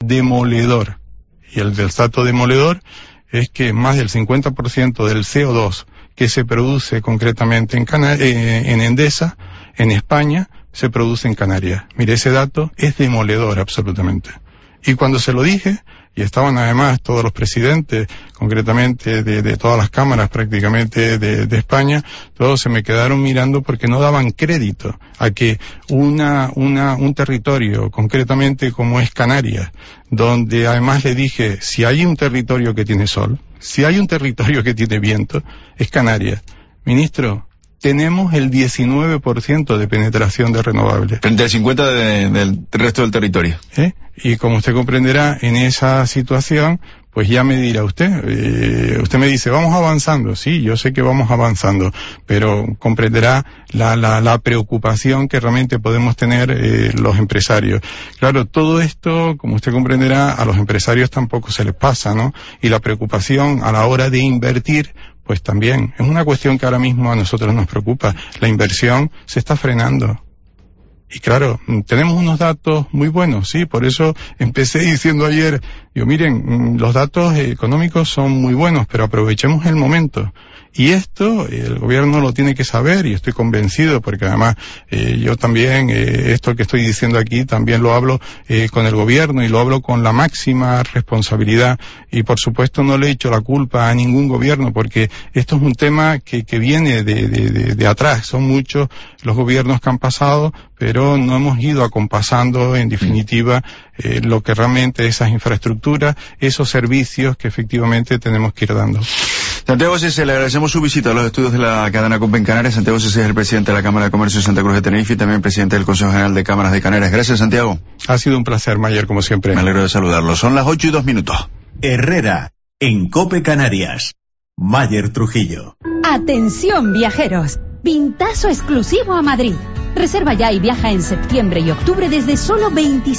demoledor. Y el dato demoledor es que más del 50% del CO2 que se produce concretamente en Endesa, en España, se produce en Canarias. Mire, ese dato es demoledor absolutamente. Y cuando se lo dije, y estaban además todos los presidentes, concretamente de todas las cámaras prácticamente de España, todos se me quedaron mirando porque no daban crédito a que un territorio, concretamente como es Canarias, donde además le dije, si hay un territorio que tiene sol, si hay un territorio que tiene viento, es Canarias. Ministro, tenemos el 19% de penetración de renovables. Frente al 50% del resto del territorio. Y como usted comprenderá, en esa situación, pues ya me dirá usted. Usted me dice, vamos avanzando. Sí, yo sé que vamos avanzando, pero comprenderá la preocupación que realmente podemos tener los empresarios. Claro, todo esto, como usted comprenderá, a los empresarios tampoco se les pasa, ¿no? Y la preocupación a la hora de invertir, pues también es una cuestión que ahora mismo a nosotros nos preocupa. La inversión se está frenando. Y claro, tenemos unos datos muy buenos, sí, por eso empecé diciendo ayer, miren, los datos económicos son muy buenos, pero aprovechemos el momento. Y esto, el gobierno lo tiene que saber, y estoy convencido, porque además yo también, esto que estoy diciendo aquí, también lo hablo con el gobierno, y lo hablo con la máxima responsabilidad, y por supuesto no le echo la culpa a ningún gobierno, porque esto es un tema que viene de atrás, son muchos los gobiernos que han pasado, pero no hemos ido acompasando, en definitiva, lo que realmente esas infraestructuras, esos servicios que efectivamente tenemos que ir dando. Santiago Cese, le agradecemos su visita a los estudios de la cadena COPE en Canarias. Santiago Cese es el presidente de la Cámara de Comercio de Santa Cruz de Tenerife y también presidente del Consejo General de Cámaras de Canarias. Gracias, Santiago. Ha sido un placer, Mayer, como siempre. Me alegro de saludarlo. Son las 8:02. Herrera, en COPE Canarias. Mayer Trujillo. Atención, viajeros. Pintazo exclusivo a Madrid. Reserva ya y viaja en septiembre y octubre desde solo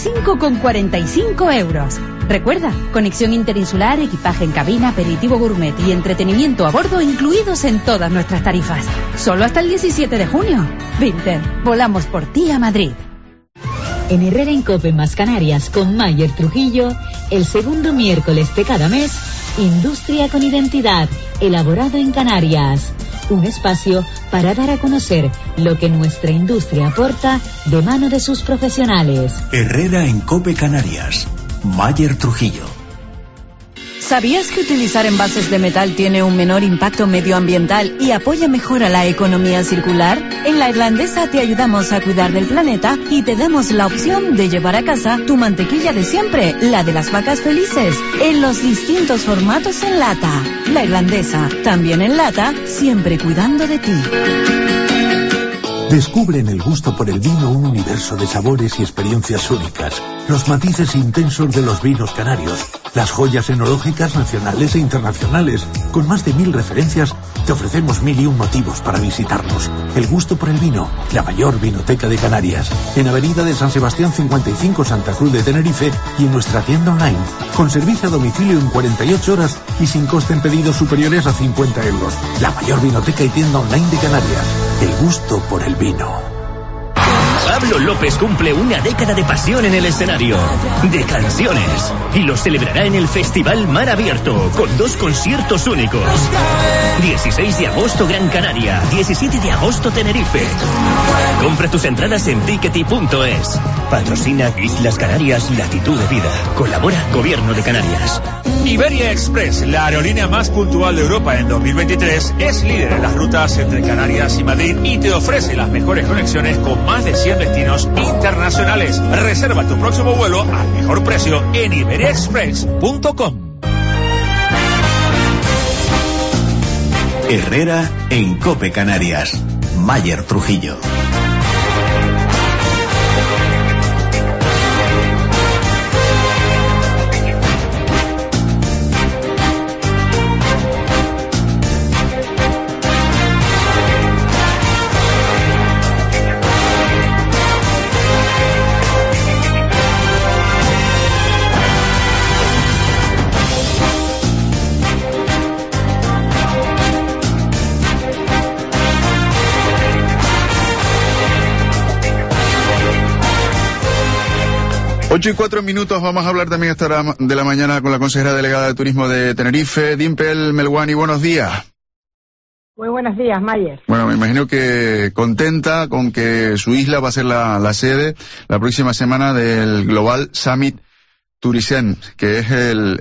25,45 euros. Recuerda, conexión interinsular, equipaje en cabina, aperitivo gourmet y entretenimiento a bordo incluidos en todas nuestras tarifas. Solo hasta el 17 de junio. Vinter, volamos por ti a Madrid. En Herrera en COPE más Canarias con Mayer Trujillo, el segundo miércoles de cada mes, Industria con Identidad, elaborado en Canarias. Un espacio para dar a conocer lo que nuestra industria aporta de mano de sus profesionales. Herrera en COPE Canarias. Mayer Trujillo. ¿Sabías que utilizar envases de metal tiene un menor impacto medioambiental y apoya mejor a la economía circular? En La Irlandesa te ayudamos a cuidar del planeta y te damos la opción de llevar a casa tu mantequilla de siempre, la de las vacas felices, en los distintos formatos en lata. La Irlandesa, también en lata, siempre cuidando de ti. Descubre en el gusto por el vino un universo de sabores y experiencias únicas, los matices intensos de los vinos canarios, las joyas enológicas nacionales e internacionales. Con más de 1000 referencias, te ofrecemos 1001 motivos para visitarnos. El gusto por el vino, la mayor vinoteca de Canarias. En Avenida de San Sebastián 55, Santa Cruz de Tenerife, y en nuestra tienda online, con servicio a domicilio en 48 horas y sin coste en pedidos superiores a 50 euros. La mayor vinoteca y tienda online de Canarias. El gusto por el vino. Pablo López cumple una década de pasión en el escenario, de canciones, y lo celebrará en el Festival Mar Abierto, con 2 conciertos únicos. 16 de agosto Gran Canaria, 17 de agosto Tenerife. Compra tus entradas en tickety.es. Patrocina Islas Canarias, Latitud de Vida. Colabora Gobierno de Canarias. Iberia Express, la aerolínea más puntual de Europa en 2023, es líder en las rutas entre Canarias y Madrid y te ofrece las mejores conexiones con más de 100 destinos internacionales. Reserva tu próximo vuelo al mejor precio en iberiaexpress.com. Herrera en COPE Canarias. Mayer Trujillo. 8:04, vamos a hablar también esta hora de la mañana con la consejera delegada de Turismo de Tenerife, Dimpel Melwani. Buenos días. Muy buenos días, Mayer. Bueno, me imagino que contenta con que su isla va a ser la sede la próxima semana del Global Summit Tourism, que es el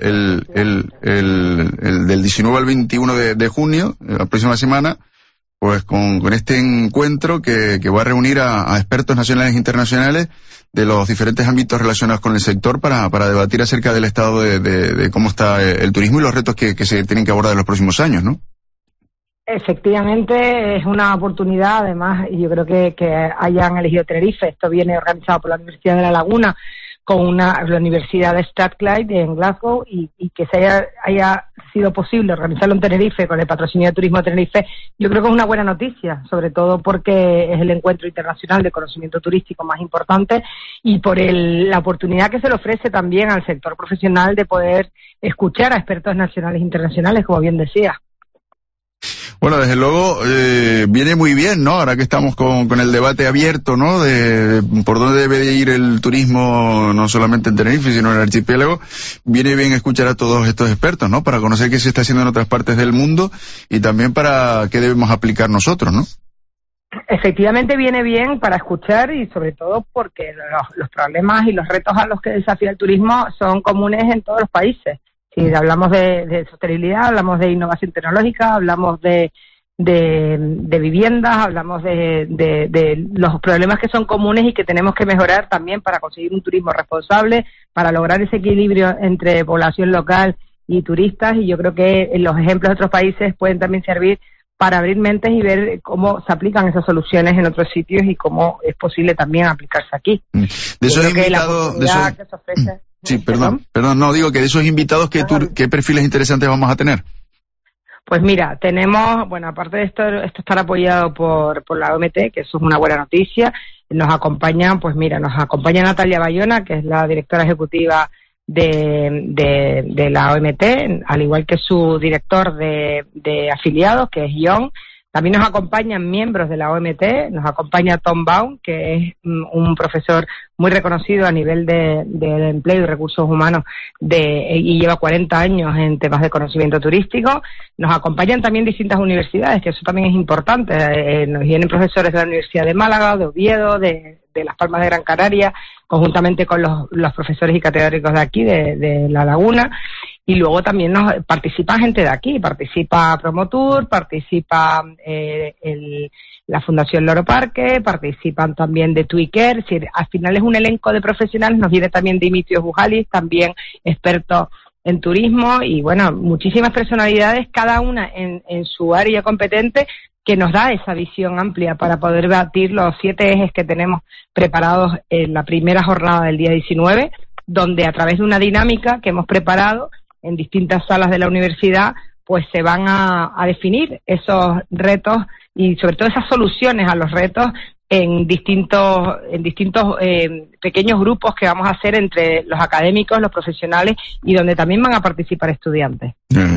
del 19 al 21 de junio, la próxima semana, pues con este encuentro que va a reunir a expertos nacionales e internacionales de los diferentes ámbitos relacionados con el sector para debatir acerca del estado de cómo está el turismo y los retos que se tienen que abordar en los próximos años, ¿no? Efectivamente, es una oportunidad, además, y yo creo que hayan elegido Tenerife. Esto viene organizado por la Universidad de La Laguna con la Universidad de Strathclyde en Glasgow, y que se haya sido posible organizarlo en Tenerife con el patrocinio de Turismo de Tenerife. Yo creo que es una buena noticia, sobre todo porque es el encuentro internacional de conocimiento turístico más importante, y por la oportunidad que se le ofrece también al sector profesional de poder escuchar a expertos nacionales e internacionales, como bien decía. Bueno, desde luego viene muy bien, ¿no? Ahora que estamos con el debate abierto, ¿no? De por dónde debe de ir el turismo, no solamente en Tenerife, sino en el archipiélago, viene bien escuchar a todos estos expertos, ¿no? Para conocer qué se está haciendo en otras partes del mundo y también para qué debemos aplicar nosotros, ¿no? Efectivamente viene bien para escuchar, y sobre todo porque los problemas y los retos a los que desafía el turismo son comunes en todos los países. Si hablamos de sostenibilidad, hablamos de innovación tecnológica, hablamos de viviendas, hablamos de los problemas que son comunes y que tenemos que mejorar también para conseguir un turismo responsable, para lograr ese equilibrio entre población local y turistas, y yo creo que los ejemplos de otros países pueden también servir para abrir mentes y ver cómo se aplican esas soluciones en otros sitios y cómo es posible también aplicarse aquí. De esos invitados, que se ofrece. Sí, perdón, no, digo que de esos invitados, ¿qué perfiles interesantes vamos a tener? Pues mira, tenemos, bueno, aparte de esto estará apoyado por la OMT, que eso es una buena noticia. Nos acompaña Natalia Bayona, que es la directora ejecutiva de la OMT, al igual que su director de afiliados, que es John. También nos acompañan miembros de la OMT, nos acompaña Tom Baum, que es un profesor muy reconocido a nivel de empleo y recursos humanos y lleva 40 años en temas de conocimiento turístico. Nos acompañan también distintas universidades, que eso también es importante. Nos vienen profesores de la Universidad de Málaga, de Oviedo, de Las Palmas de Gran Canaria, conjuntamente con los profesores y catedráticos de aquí, de La Laguna. Y luego también participa gente de aquí, participa Promotour, participa la Fundación Loro Parque, participan también de Twiker. Es decir, al final es un elenco de profesionales. Nos viene también Dimitrios Bujalis, también experto en turismo, y bueno, muchísimas personalidades, cada una en su área competente, que nos da esa visión amplia para poder batir los 7 ejes que tenemos preparados en la primera jornada del día 19, donde a través de una dinámica que hemos preparado en distintas salas de la universidad, pues se van a definir esos retos y sobre todo esas soluciones a los retos en distintos pequeños grupos que vamos a hacer entre los académicos, los profesionales, y donde también van a participar estudiantes.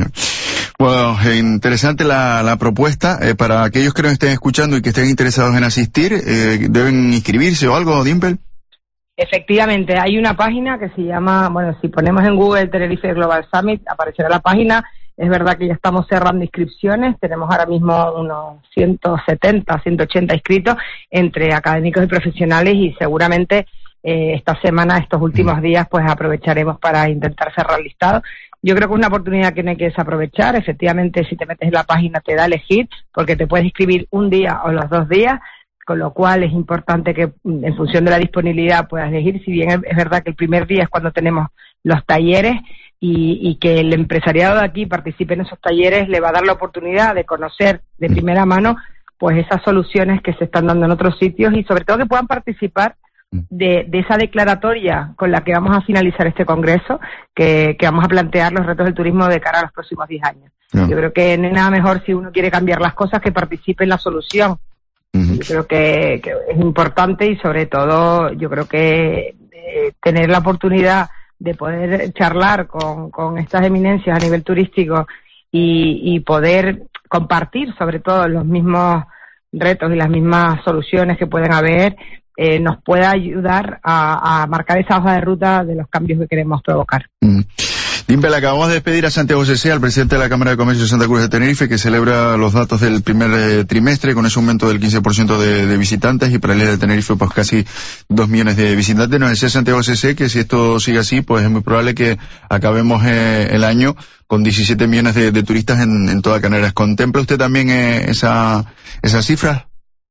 Bueno, interesante la propuesta. Para aquellos que nos estén escuchando y que estén interesados en asistir, ¿deben inscribirse o algo, Dimpel? Efectivamente, hay una página que se llama, bueno, si ponemos en Google Tenerife Global Summit, aparecerá la página. Es verdad que ya estamos cerrando inscripciones, tenemos ahora mismo unos 170, 180 inscritos entre académicos y profesionales, y seguramente esta semana, estos últimos días, pues aprovecharemos para intentar cerrar el listado. Yo creo que es una oportunidad que no hay que desaprovechar. Efectivamente, si te metes en la página te da a elegir, porque te puedes inscribir un día o los 2 días, con lo cual es importante que en función de la disponibilidad puedas elegir. Si bien es verdad que el primer día es cuando tenemos los talleres, y que el empresariado de aquí participe en esos talleres, le va a dar la oportunidad de conocer de primera mano pues esas soluciones que se están dando en otros sitios, y sobre todo que puedan participar de esa declaratoria con la que vamos a finalizar este congreso, que vamos a plantear los retos del turismo de cara a los próximos 10 años. Yo creo que no hay nada mejor, si uno quiere cambiar las cosas, que participe en la solución. Yo creo que es importante, y sobre todo yo creo que tener la oportunidad de poder charlar con estas eminencias a nivel turístico y poder compartir sobre todo los mismos retos y las mismas soluciones que pueden haber, nos pueda ayudar a marcar esa hoja de ruta de los cambios que queremos provocar. Dimpel, acabamos de despedir a Santiago Cesé, al presidente de la Cámara de Comercio de Santa Cruz de Tenerife, que celebra los datos del primer trimestre con ese aumento del 15% de visitantes, y para el de Tenerife pues casi 2 millones de visitantes. Nos decía Santiago Cesé que si esto sigue así, pues es muy probable que acabemos el año con 17 millones de turistas en toda Canarias. ¿Contempla usted también esas cifras?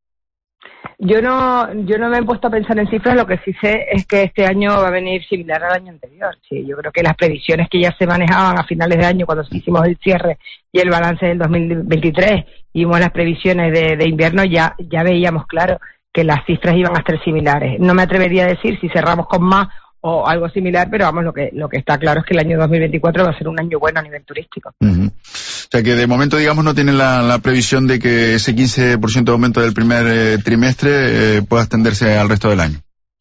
Yo no me he puesto a pensar en cifras, lo que sí sé es que este año va a venir similar al año anterior. Sí, yo creo que las previsiones que ya se manejaban a finales de año cuando hicimos el cierre y el balance del 2023 y vimos las previsiones de invierno, ya veíamos claro que las cifras iban a ser similares. No me atrevería a decir si cerramos con más o algo similar, pero vamos, lo que está claro es que el año 2024 va a ser un año bueno a nivel turístico. Uh-huh. O sea que de momento, digamos, no tienen la previsión de que ese 15% de aumento del primer trimestre pueda extenderse al resto del año.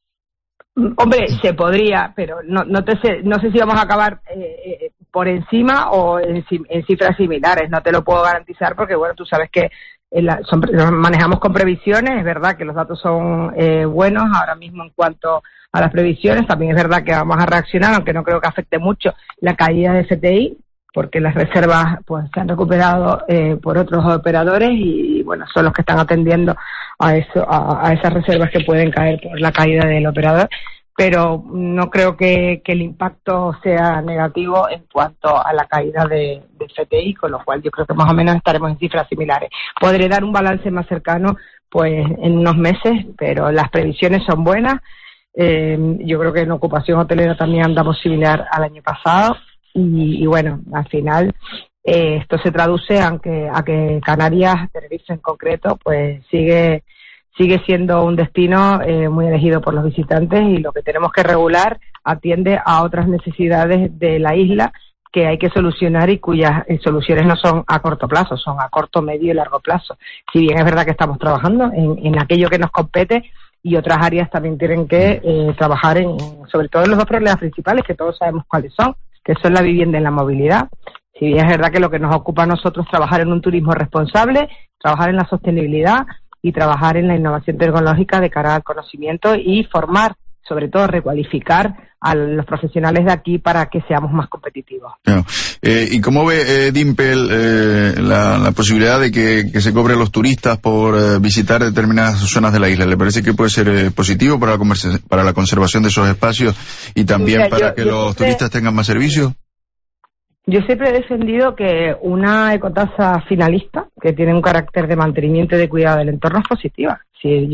Hombre, se podría, pero no sé si vamos a acabar por encima o en cifras similares. No te lo puedo garantizar porque, bueno, tú sabes que nos manejamos con previsiones. Es verdad que los datos son buenos ahora mismo en cuanto a las previsiones. También es verdad que vamos a reaccionar, aunque no creo que afecte mucho la caída de FTI, porque las reservas pues se han recuperado por otros operadores y bueno, son los que están atendiendo a esas reservas que pueden caer por la caída del operador, pero no creo que el impacto sea negativo en cuanto a la caída de FTI, con lo cual yo creo que más o menos estaremos en cifras similares. Podré dar un balance más cercano pues en unos meses, pero las previsiones son buenas. Yo creo que en ocupación hotelera también andamos similar al año pasado y bueno, al final esto se traduce a que Canarias, Tenerife en concreto, pues sigue siendo un destino muy elegido por los visitantes, y lo que tenemos que regular atiende a otras necesidades de la isla que hay que solucionar y cuyas soluciones no son a corto plazo, son a corto, medio y largo plazo. Si bien es verdad que estamos trabajando en aquello que nos compete, y otras áreas también tienen que trabajar sobre todo en los dos problemas principales que todos sabemos cuáles son, que son la vivienda y la movilidad. Si bien es verdad que lo que nos ocupa a nosotros es trabajar en un turismo responsable, trabajar en la sostenibilidad y trabajar en la innovación tecnológica de cara al conocimiento y formar, sobre todo recualificar a los profesionales de aquí para que seamos más competitivos. Claro. ¿Y cómo ve Dimpel la posibilidad de que se cobre a los turistas por visitar determinadas zonas de la isla? ¿Le parece que puede ser positivo para la conservación de esos espacios y también para que los turistas tengan más servicios? Yo siempre he defendido que una ecotasa finalista, que tiene un carácter de mantenimiento y de cuidado del entorno, es positiva. Si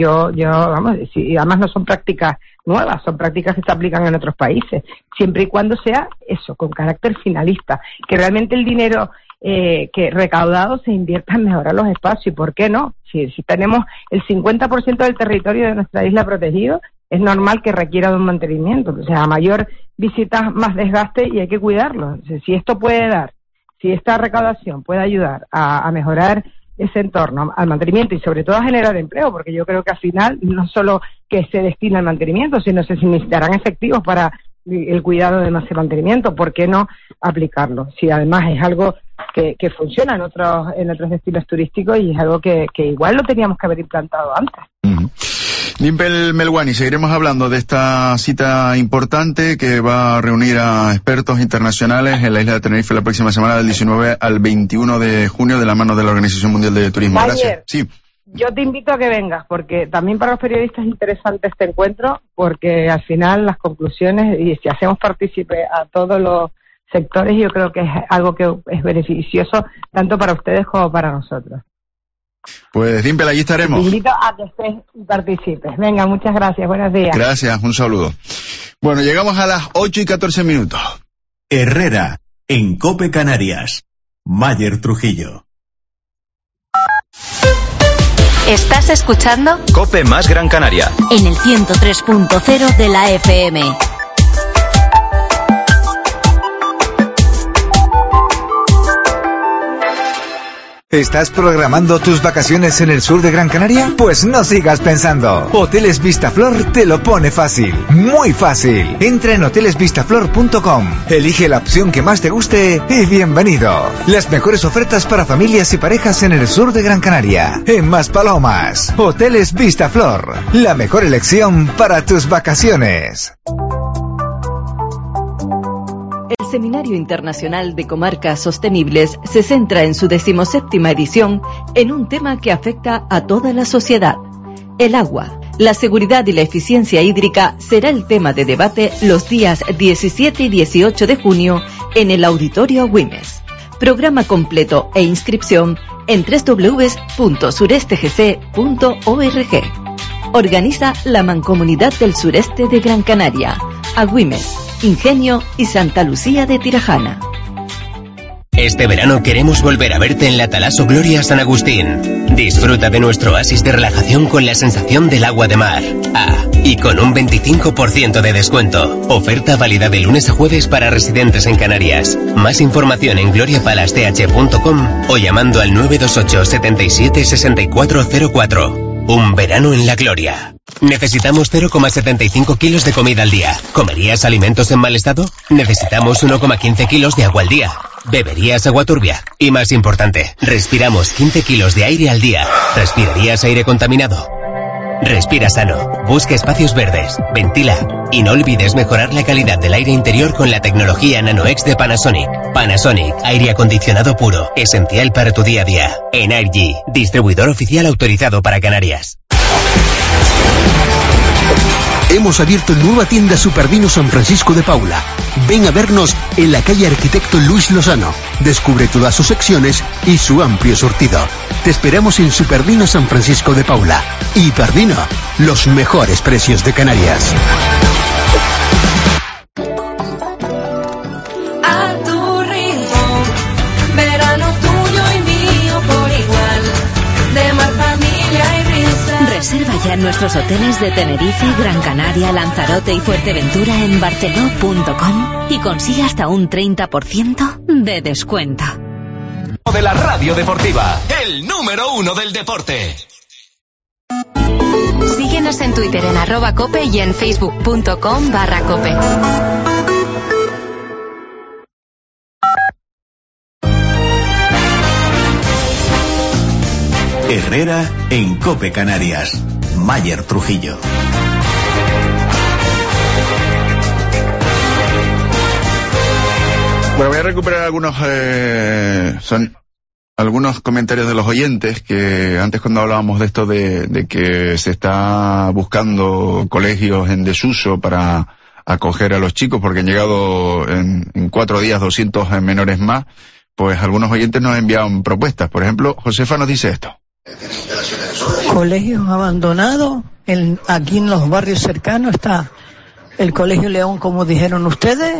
además no son prácticas nuevas, son prácticas que se aplican en otros países, siempre y cuando sea eso, con carácter finalista, que realmente el dinero que recaudado se invierta en mejorar los espacios. ¿Y por qué no? Si tenemos el 50% del territorio de nuestra isla protegido, es normal que requiera de un mantenimiento. O sea, a mayor visita, más desgaste, y hay que cuidarlo. O sea, si esto puede dar, si esta recaudación puede ayudar a mejorar ese entorno, al mantenimiento y sobre todo a generar empleo, porque yo creo que al final no solo que se destina al mantenimiento, sino se necesitarán efectivos para el cuidado de ese mantenimiento. ¿Por qué no aplicarlo? Si además es algo que funciona en otros destinos turísticos y es algo que igual lo teníamos que haber implantado antes. Uh-huh. Dimpel Melwani, seguiremos hablando de esta cita importante que va a reunir a expertos internacionales en la isla de Tenerife la próxima semana, del 19 al 21 de junio, de la mano de la Organización Mundial de Turismo. Gracias. Sí. Yo te invito a que vengas, porque también para los periodistas es interesante este encuentro, porque al final las conclusiones, y si hacemos partícipe a todos los sectores, yo creo que es algo que es beneficioso tanto para ustedes como para nosotros. Pues Dimpel, allí estaremos. Te invito a que estés y participes. Venga, muchas gracias, buenos días. Gracias, un saludo. Bueno, llegamos a las 8:14. Herrera, en COPE Canarias. Mayer Trujillo. ¿Estás escuchando? COPE más Gran Canaria. En el 103.0 de la FM. ¿Estás programando tus vacaciones en el sur de Gran Canaria? Pues no sigas pensando. Hoteles Vistaflor te lo pone fácil. Muy fácil. Entra en hotelesvistaflor.com. Elige la opción que más te guste y bienvenido. Las mejores ofertas para familias y parejas en el sur de Gran Canaria. En Maspalomas. Hoteles Vistaflor. La mejor elección para tus vacaciones. El Seminario Internacional de Comarcas Sostenibles se centra en su 17ª edición en un tema que afecta a toda la sociedad. El agua, la seguridad y la eficiencia hídrica será el tema de debate los días 17 y 18 de junio en el Auditorio Güimes. Programa completo e inscripción en www.surestegc.org. Organiza la Mancomunidad del Sureste de Gran Canaria, Agüimes, Ingenio y Santa Lucía de Tirajana. Este verano queremos volver a verte en la Talaso Gloria San Agustín. Disfruta de nuestro oasis de relajación con la sensación del agua de mar. Y con un 25% de descuento. Oferta válida de lunes a jueves para residentes en Canarias. Más información en gloriapalace.com o llamando al 928 77 6404. Un verano en la gloria. Necesitamos 0,75 kilos de comida al día. ¿Comerías alimentos en mal estado? Necesitamos 1,15 kilos de agua al día. ¿Beberías agua turbia? Y más importante, respiramos 15 kilos de aire al día. ¿Respirarías aire contaminado? Respira sano, busca espacios verdes, ventila y no olvides mejorar la calidad del aire interior con la tecnología NanoX de Panasonic. Panasonic, aire acondicionado puro, esencial para tu día a día. Energy, distribuidor oficial autorizado para Canarias. Hemos abierto nueva tienda Supervino San Francisco de Paula. Ven a vernos en la calle Arquitecto Luis Lozano. Descubre todas sus secciones y su amplio surtido. Te esperamos en Supervino San Francisco de Paula. Hipervino, los mejores precios de Canarias. A tu ritmo, verano tuyo y mío por igual. De mar, familia y risa. Reserva ya en nuestros hoteles de Tenerife, Gran Canaria, Lanzarote y Fuerteventura en barceló.com y consigue hasta un 30% de descuento. De la radio deportiva, el número 1 del deporte. Síguenos en Twitter en @cope y en facebook.com/cope. Herrera en Cope Canarias. Mayer Trujillo. Bueno, voy a recuperar algunos comentarios de los oyentes que antes cuando hablábamos de esto de que se está buscando colegios en desuso para acoger a los chicos porque han llegado en 4 días 200 menores más, pues algunos oyentes nos enviaban propuestas. Por ejemplo, Josefa nos dice esto. Colegios abandonados, aquí en los barrios cercanos está el Colegio León, como dijeron ustedes,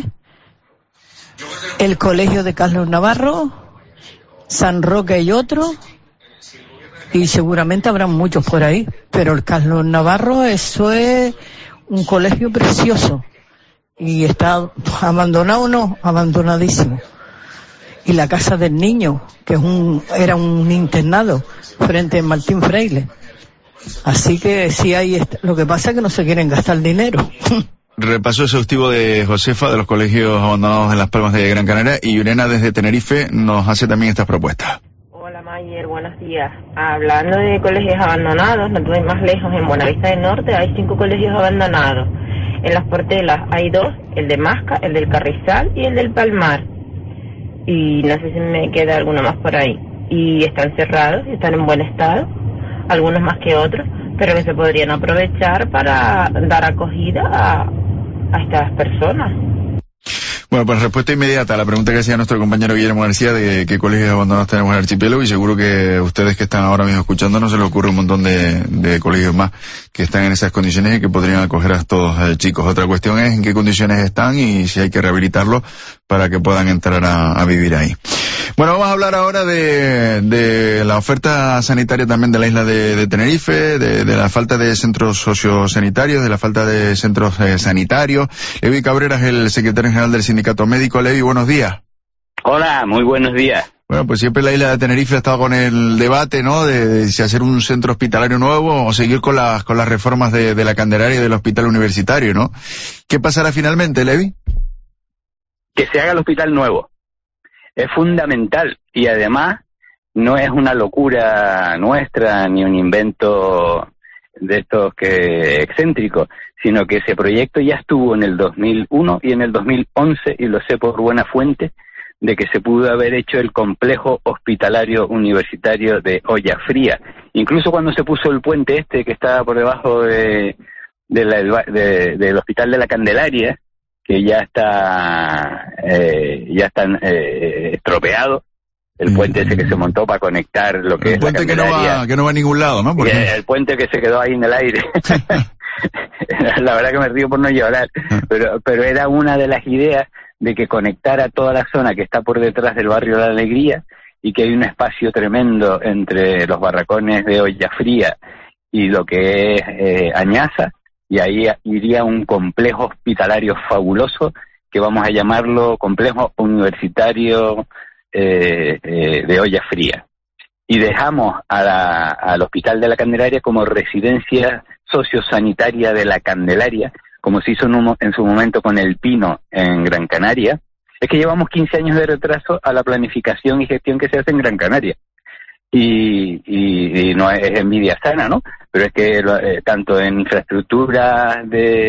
el Colegio de Carlos Navarro, San Roque y otro, y seguramente habrán muchos por ahí, pero el Carlos Navarro, eso es un colegio precioso, y está abandonado, no, abandonadísimo. Y la Casa del Niño, que era un internado frente a Martín Freire. Así que sí hay, lo que pasa es que no se quieren gastar dinero. Repaso exhaustivo de Josefa de los colegios abandonados en Las Palmas de Gran Canaria, y Urena desde Tenerife nos hace también estas propuestas. Hola Mayer, buenos días. Hablando de colegios abandonados, no te voy más lejos, en Buenavista del Norte hay 5 colegios abandonados. En Las Portelas hay 2, el de Masca, el del Carrizal y el del Palmar. Y no sé si me queda alguno más por ahí. Y están cerrados y están en buen estado, algunos más que otros, pero que se podrían aprovechar para dar acogida a estas personas. Bueno, pues respuesta inmediata a la pregunta que hacía nuestro compañero Guillermo García de qué colegios abandonados tenemos en el archipiélago, y seguro que a ustedes que están ahora mismo escuchándonos se les ocurre un montón de colegios más que están en esas condiciones y que podrían acoger a estos chicos. Otra cuestión es en qué condiciones están y si hay que rehabilitarlos para que puedan entrar a vivir ahí. Bueno, vamos a hablar ahora de la oferta sanitaria también de la isla de Tenerife, de la falta de centros sociosanitarios, de la falta de centros sanitarios. Levi Cabrera es el secretario general del Sindicato Médico. Levi, buenos días. Hola, muy buenos días. Bueno, pues siempre la isla de Tenerife ha estado con el debate, ¿no? De si hacer un centro hospitalario nuevo o seguir con las reformas de la Candelaria y del hospital universitario, ¿no? ¿Qué pasará finalmente, Levi? Que se haga el hospital nuevo. Es fundamental y además no es una locura nuestra ni un invento de estos que excéntricos, sino que ese proyecto ya estuvo en el 2001 y en el 2011, y lo sé por buena fuente, de que se pudo haber hecho el complejo hospitalario universitario de Olla Fría. Incluso cuando se puso el puente este que estaba por debajo del hospital de la Candelaria, que ya está estropeado, el puente ese que se montó para conectar lo que es la Candelaria. Que no va a ningún lado, ¿no? El puente que se quedó ahí en el aire. La verdad que me río por no llorar, pero era una de las ideas de que conectara toda la zona que está por detrás del barrio de la Alegría, y que hay un espacio tremendo entre los barracones de Olla Fría y lo que es Añaza, y ahí iría un complejo hospitalario fabuloso que vamos a llamarlo Complejo Universitario de Olla Fría. Y dejamos al Hospital de la Candelaria como residencia sociosanitaria de la Candelaria, como se hizo en su momento con El Pino en Gran Canaria. Es que llevamos 15 años de retraso a la planificación y gestión que se hace en Gran Canaria. Y no es envidia sana, ¿no? Pero es que tanto en infraestructura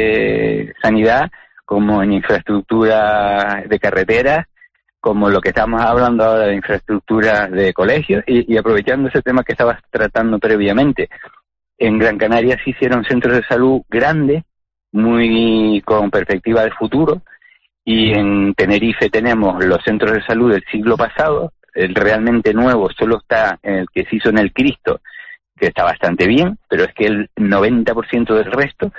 de sanidad como en infraestructura de carreteras, como lo que estamos hablando ahora de infraestructura de colegios, y aprovechando ese tema que estabas tratando previamente, en Gran Canaria se hicieron centros de salud grandes, muy con perspectiva de futuro, y en Tenerife tenemos los centros de salud del siglo pasado. El realmente nuevo solo está en el que se hizo en el Cristo, que está bastante bien, pero es que el 90% del resto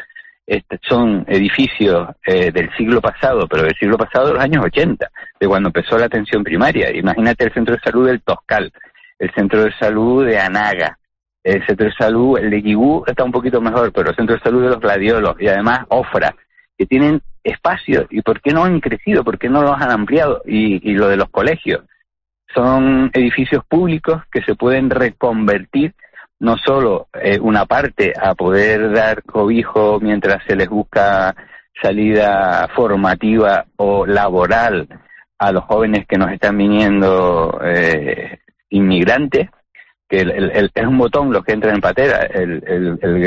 son edificios del siglo pasado, pero del siglo pasado de los años 80, de cuando empezó la atención primaria. Imagínate el centro de salud del Toscal, el centro de salud de Anaga, el centro de salud, el de Guigú está un poquito mejor, pero el centro de salud de los Gladiolos, y además Ofra, que tienen espacios. ¿Y por qué no han crecido? ¿Por qué no los han ampliado? Y lo de los colegios, son edificios públicos que se pueden reconvertir, no solo una parte a poder dar cobijo mientras se les busca salida formativa o laboral a los jóvenes que nos están viniendo inmigrantes, que es un botón los que entran en patera, el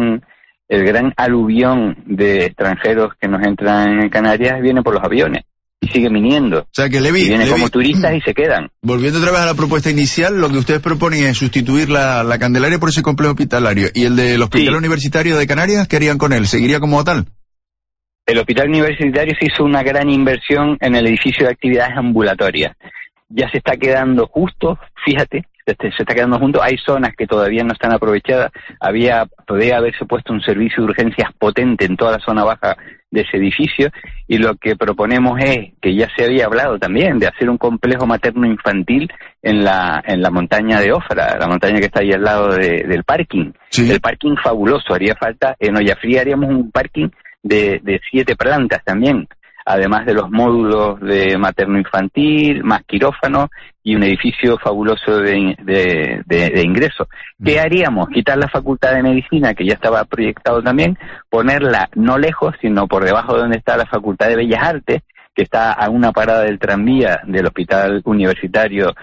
gran aluvión de extranjeros que nos entran en Canarias viene por los aviones y sigue viniendo. O sea que Levi, vienen como turistas y se quedan. Volviendo otra vez a la propuesta inicial, lo que ustedes proponen es sustituir la Candelaria por ese complejo hospitalario. ¿Y el del Hospital Universitario de Canarias, qué harían con él? ¿Seguiría como tal? El Hospital Universitario se hizo una gran inversión en el edificio de actividades ambulatorias. Ya se está quedando justo, fíjate, se está quedando junto. Hay zonas que todavía no están aprovechadas. Podría haberse puesto un servicio de urgencias potente en toda la zona baja de ese edificio, y lo que proponemos es, que ya se había hablado también, de hacer un complejo materno-infantil en la montaña de Ofra, la montaña que está ahí al lado del parking. Sí. El parking fabuloso. Haría falta, en Olla Fría haríamos un parking de 7 plantas también, además de los módulos de materno-infantil, más quirófano y un edificio fabuloso de ingreso. ¿Qué haríamos? Quitar la Facultad de Medicina, que ya estaba proyectado también, ponerla no lejos, sino por debajo de donde está la Facultad de Bellas Artes, que está a una parada del tranvía del Hospital Universitario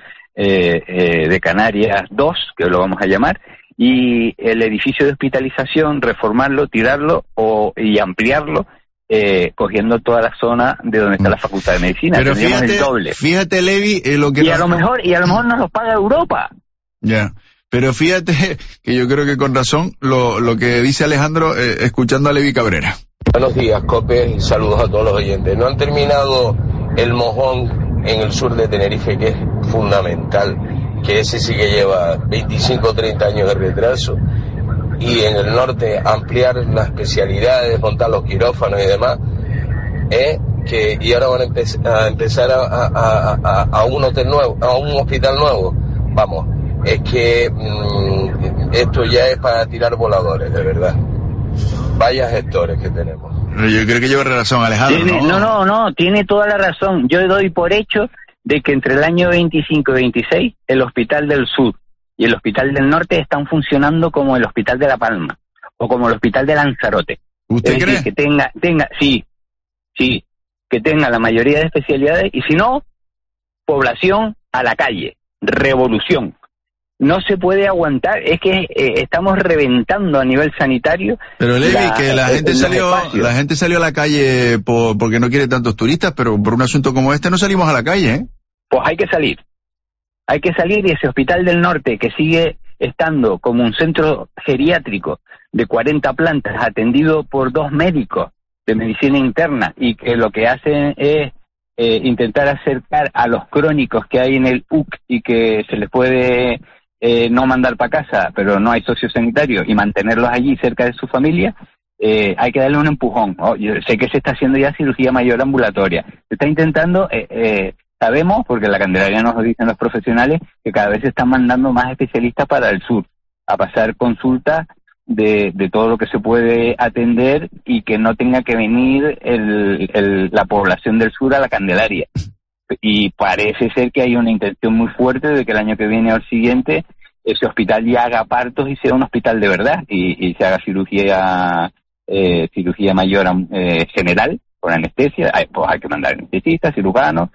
de Canarias 2, que lo vamos a llamar, y el edificio de hospitalización, reformarlo, tirarlo y ampliarlo, cogiendo toda la zona de donde está la Facultad de Medicina. Pero el doble. Fíjate, Levi, lo que a lo mejor nos los paga Europa. Ya. Pero fíjate que yo creo que con razón lo que dice Alejandro, escuchando a Levi Cabrera. Buenos días, COPE, y saludos a todos los oyentes. No han terminado el mojón en el sur de Tenerife, que es fundamental, que ese sí que lleva 25 o 30 años de retraso. Y en el norte ampliar las especialidades, montar los quirófanos y demás, y ahora van a empezar a un hotel nuevo, a un hospital nuevo. Vamos, es que esto ya es para tirar voladores, de verdad. Vaya gestores que tenemos. Yo creo que lleva razón, Alejandro. No, tiene toda la razón. Yo doy por hecho de que entre el año 25 y 26 el Hospital del Sur y el Hospital del Norte están funcionando como el Hospital de La Palma o como el Hospital de Lanzarote. ¿Usted cree? Decir, que tenga la mayoría de especialidades, y si no, población a la calle, revolución. No se puede aguantar, es que estamos reventando a nivel sanitario. Pero Levi, que la gente salió a la calle porque no quiere tantos turistas, pero por un asunto como este no salimos a la calle, ¿eh? Pues hay que salir, y ese Hospital del Norte, que sigue estando como un centro geriátrico de 40 plantas, atendido por 2 médicos de medicina interna, y que lo que hacen es intentar acercar a los crónicos que hay en el UC y que se les puede no mandar para casa, pero no hay sociosanitario, y mantenerlos allí cerca de su familia, hay que darle un empujón. Yo sé que se está haciendo ya cirugía mayor ambulatoria. Se está intentando, sabemos, porque la Candelaria nos lo dicen los profesionales, que cada vez se están mandando más especialistas para el sur, a pasar consultas de todo lo que se puede atender y que no tenga que venir la población del sur a la Candelaria. Y parece ser que hay una intención muy fuerte de que el año que viene o el siguiente ese hospital ya haga partos y sea un hospital de verdad, y se haga cirugía mayor general con anestesia. Pues hay que mandar anestesistas, cirujanos,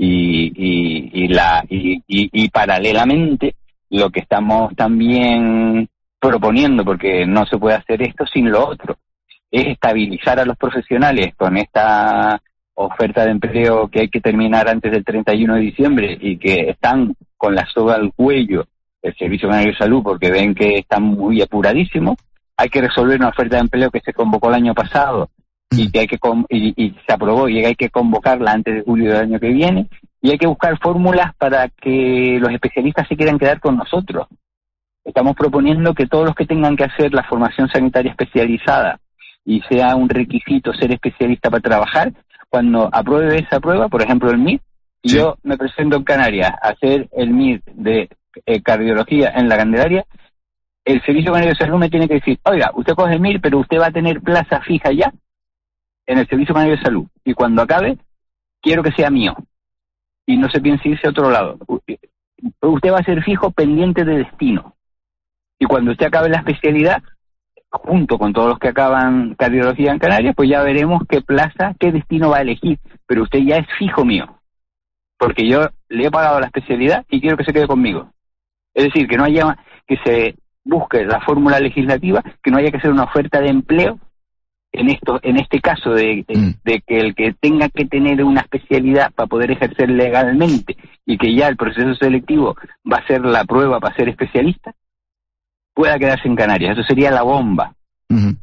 y paralelamente lo que estamos también proponiendo, porque no se puede hacer esto sin lo otro, es estabilizar a los profesionales con esta oferta de empleo que hay que terminar antes del 31 de diciembre y que están con la soga al cuello el Servicio Canario de Salud porque ven que están muy apuradísimos. Hay que resolver una oferta de empleo que se convocó el año pasado y que y se aprobó, y hay que convocarla antes de julio del año que viene, y hay que buscar fórmulas para que los especialistas se quieran quedar con nosotros. Estamos proponiendo que todos los que tengan que hacer la formación sanitaria especializada y sea un requisito ser especialista para trabajar, cuando apruebe esa prueba, por ejemplo el MIR, sí. Yo me presento en Canarias a hacer el MIR de cardiología en la Candelaria, el Servicio Canario de Salud me tiene que decir, oiga, usted coge el MIR, pero usted va a tener plaza fija ya en el Servicio Canario de Salud, y cuando acabe, quiero que sea mío, y no se piense irse a otro lado. Usted va a ser fijo pendiente de destino, y cuando usted acabe la especialidad, junto con todos los que acaban cardiología en Canarias, pues ya veremos qué plaza, qué destino va a elegir, pero usted ya es fijo mío, porque yo le he pagado la especialidad y quiero que se quede conmigo. Es decir, que no haya, que se busque la fórmula legislativa, que no haya que hacer una oferta de empleo, en este caso de que el que tenga que tener una especialidad para poder ejercer legalmente, y que ya el proceso selectivo va a ser la prueba para ser especialista, pueda quedarse en Canarias. Eso sería la bomba. Uh-huh.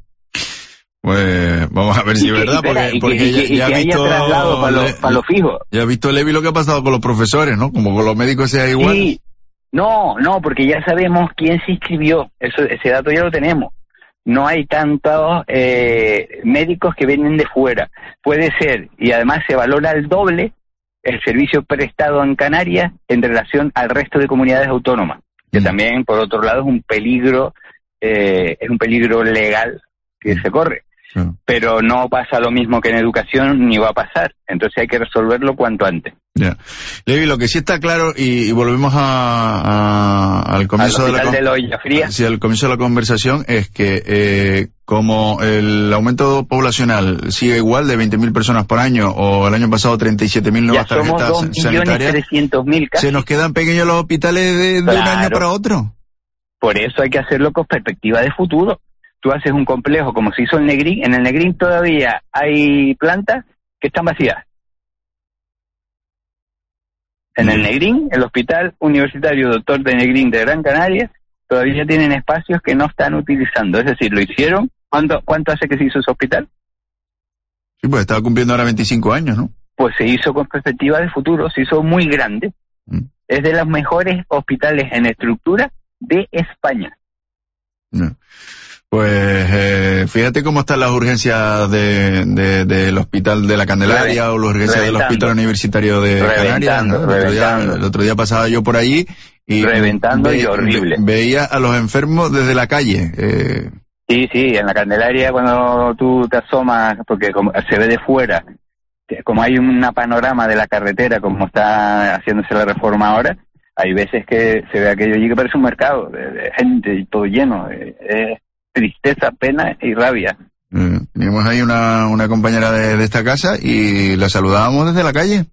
Pues vamos a ver si es verdad, porque ya ha visto para lo fijo. Ya ha visto Levi lo que ha pasado con los profesores, ¿no? Como con los médicos sea igual. Sí. No, porque ya sabemos quién se inscribió. Ese dato ya lo tenemos. No hay tantos médicos que vienen de fuera. Puede ser, y además se valora el doble el servicio prestado en Canarias en relación al resto de comunidades autónomas, que también, por otro lado, es un peligro legal que se corre. Pero no pasa lo mismo que en educación, ni va a pasar. Entonces hay que resolverlo cuanto antes. Ya. Levi, lo que sí está claro, y volvemos al comienzo de al comienzo de la conversación, es que como el aumento poblacional sigue igual de 20.000 personas por año, o el año pasado 37.000 nuevas tarjetas sanitarias, se nos quedan pequeños los hospitales de un año para otro. Por eso hay que hacerlo con perspectiva de futuro. Tú haces un complejo como se hizo en Negrín. En el Negrín todavía hay plantas que están vacías. En el Negrín, el Hospital Universitario Doctor de Negrín de Gran Canaria, todavía tienen espacios que no están utilizando. Es decir, lo hicieron. ¿Cuánto hace que se hizo ese hospital? Sí, pues estaba cumpliendo ahora 25 años, ¿no? Pues se hizo con perspectiva de futuro, se hizo muy grande. Es de los mejores hospitales en estructura de España. No. Pues fíjate cómo están las urgencias del hospital de la Candelaria o las urgencias del hospital universitario de Canarias, ¿no? El otro día pasaba yo por allí y y horrible. Veía a los enfermos desde la calle. Sí, en la Candelaria, cuando tú te asomas, porque como se ve de fuera, como hay una panorama de la carretera, como está haciéndose la reforma ahora, hay veces que se ve aquello allí que parece un mercado de gente y todo lleno. Es tristeza, pena y rabia. Tenemos ahí una compañera de esta casa y la saludábamos desde la calle.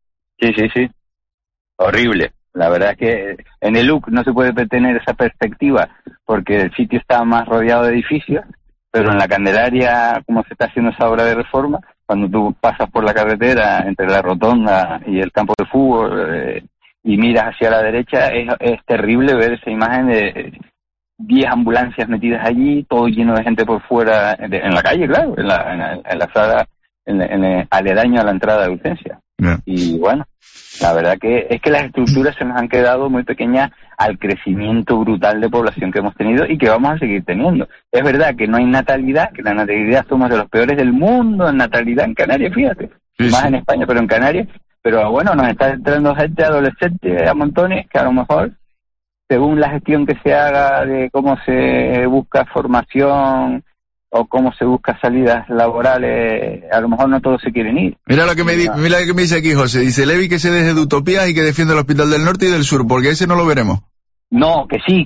Sí. Horrible. La verdad es que en el UC no se puede tener esa perspectiva porque el sitio está más rodeado de edificios, pero en la Candelaria, como se está haciendo esa obra de reforma, cuando tú pasas por la carretera entre la rotonda y el campo de fútbol y miras hacia la derecha, es terrible ver esa imagen de 10 ambulancias metidas allí, todo lleno de gente por fuera, en la calle, claro, en la sala, aledaño a la entrada de urgencia. Yeah. Y bueno, la verdad que es que las estructuras se nos han quedado muy pequeñas al crecimiento brutal de población que hemos tenido y que vamos a seguir teniendo. Es verdad que no hay natalidad, que la natalidad somos de los peores del mundo en natalidad en Canarias, fíjate, más en España, pero en Canarias, pero bueno, nos está entrando gente adolescente a montones que a lo mejor, según la gestión que se haga de cómo se busca formación o cómo se busca salidas laborales, a lo mejor no todos se quieren ir. Mira lo que me dice aquí José, dice Levi que se deje de utopías y que defiende el Hospital del Norte y del Sur, porque ese no lo veremos. No, que sí.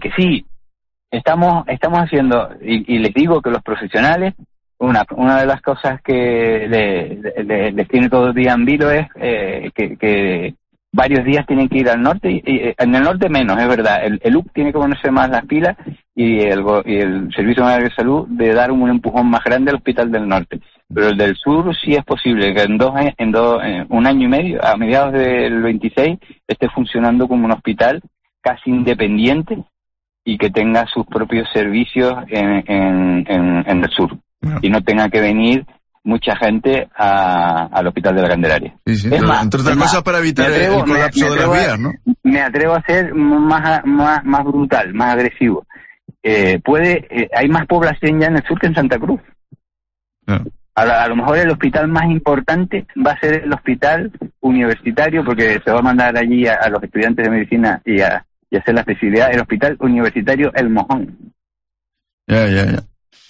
Estamos haciendo, y les digo que los profesionales, una de las cosas que les tiene todo el día en vilo es que varios días tienen que ir al norte, y en el norte menos, es verdad. El UC tiene que ponerse más las pilas y el Servicio Nacional de Salud de dar un empujón más grande al Hospital del Norte. Pero el del sur sí es posible que en un año y medio, a mediados del 26, esté funcionando como un hospital casi independiente y que tenga sus propios servicios en el sur. Y no tenga que venir mucha gente al Hospital de la Candelaria. Sí, entre otras cosas para evitar el colapso de las vías, ¿no? Me atrevo a ser más brutal, más agresivo. Hay más población ya en el sur que en Santa Cruz. A lo mejor el hospital más importante va a ser el hospital universitario, porque se va a mandar allí a los estudiantes de medicina y a hacer la especialidad, el hospital universitario El Mojón. Ya.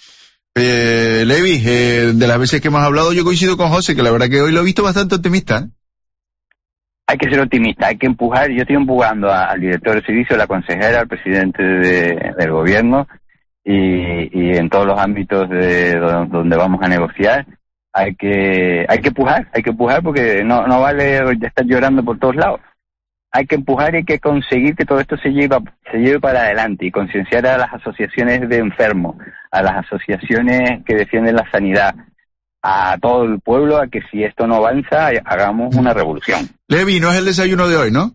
Levi, de las veces que hemos hablado, yo coincido con José, que la verdad que hoy lo he visto bastante optimista. Hay que ser optimista, hay que empujar. Yo estoy empujando al director de servicio, a la consejera, al presidente del gobierno y en todos los ámbitos donde vamos a negociar. Hay que empujar porque no vale estar llorando por todos lados. Hay que empujar y hay que conseguir que todo esto se lleve para adelante y concienciar a las asociaciones de enfermos, a las asociaciones que defienden la sanidad, a todo el pueblo, a que si esto no avanza, hagamos una revolución. Levi, no es el desayuno de hoy, ¿no?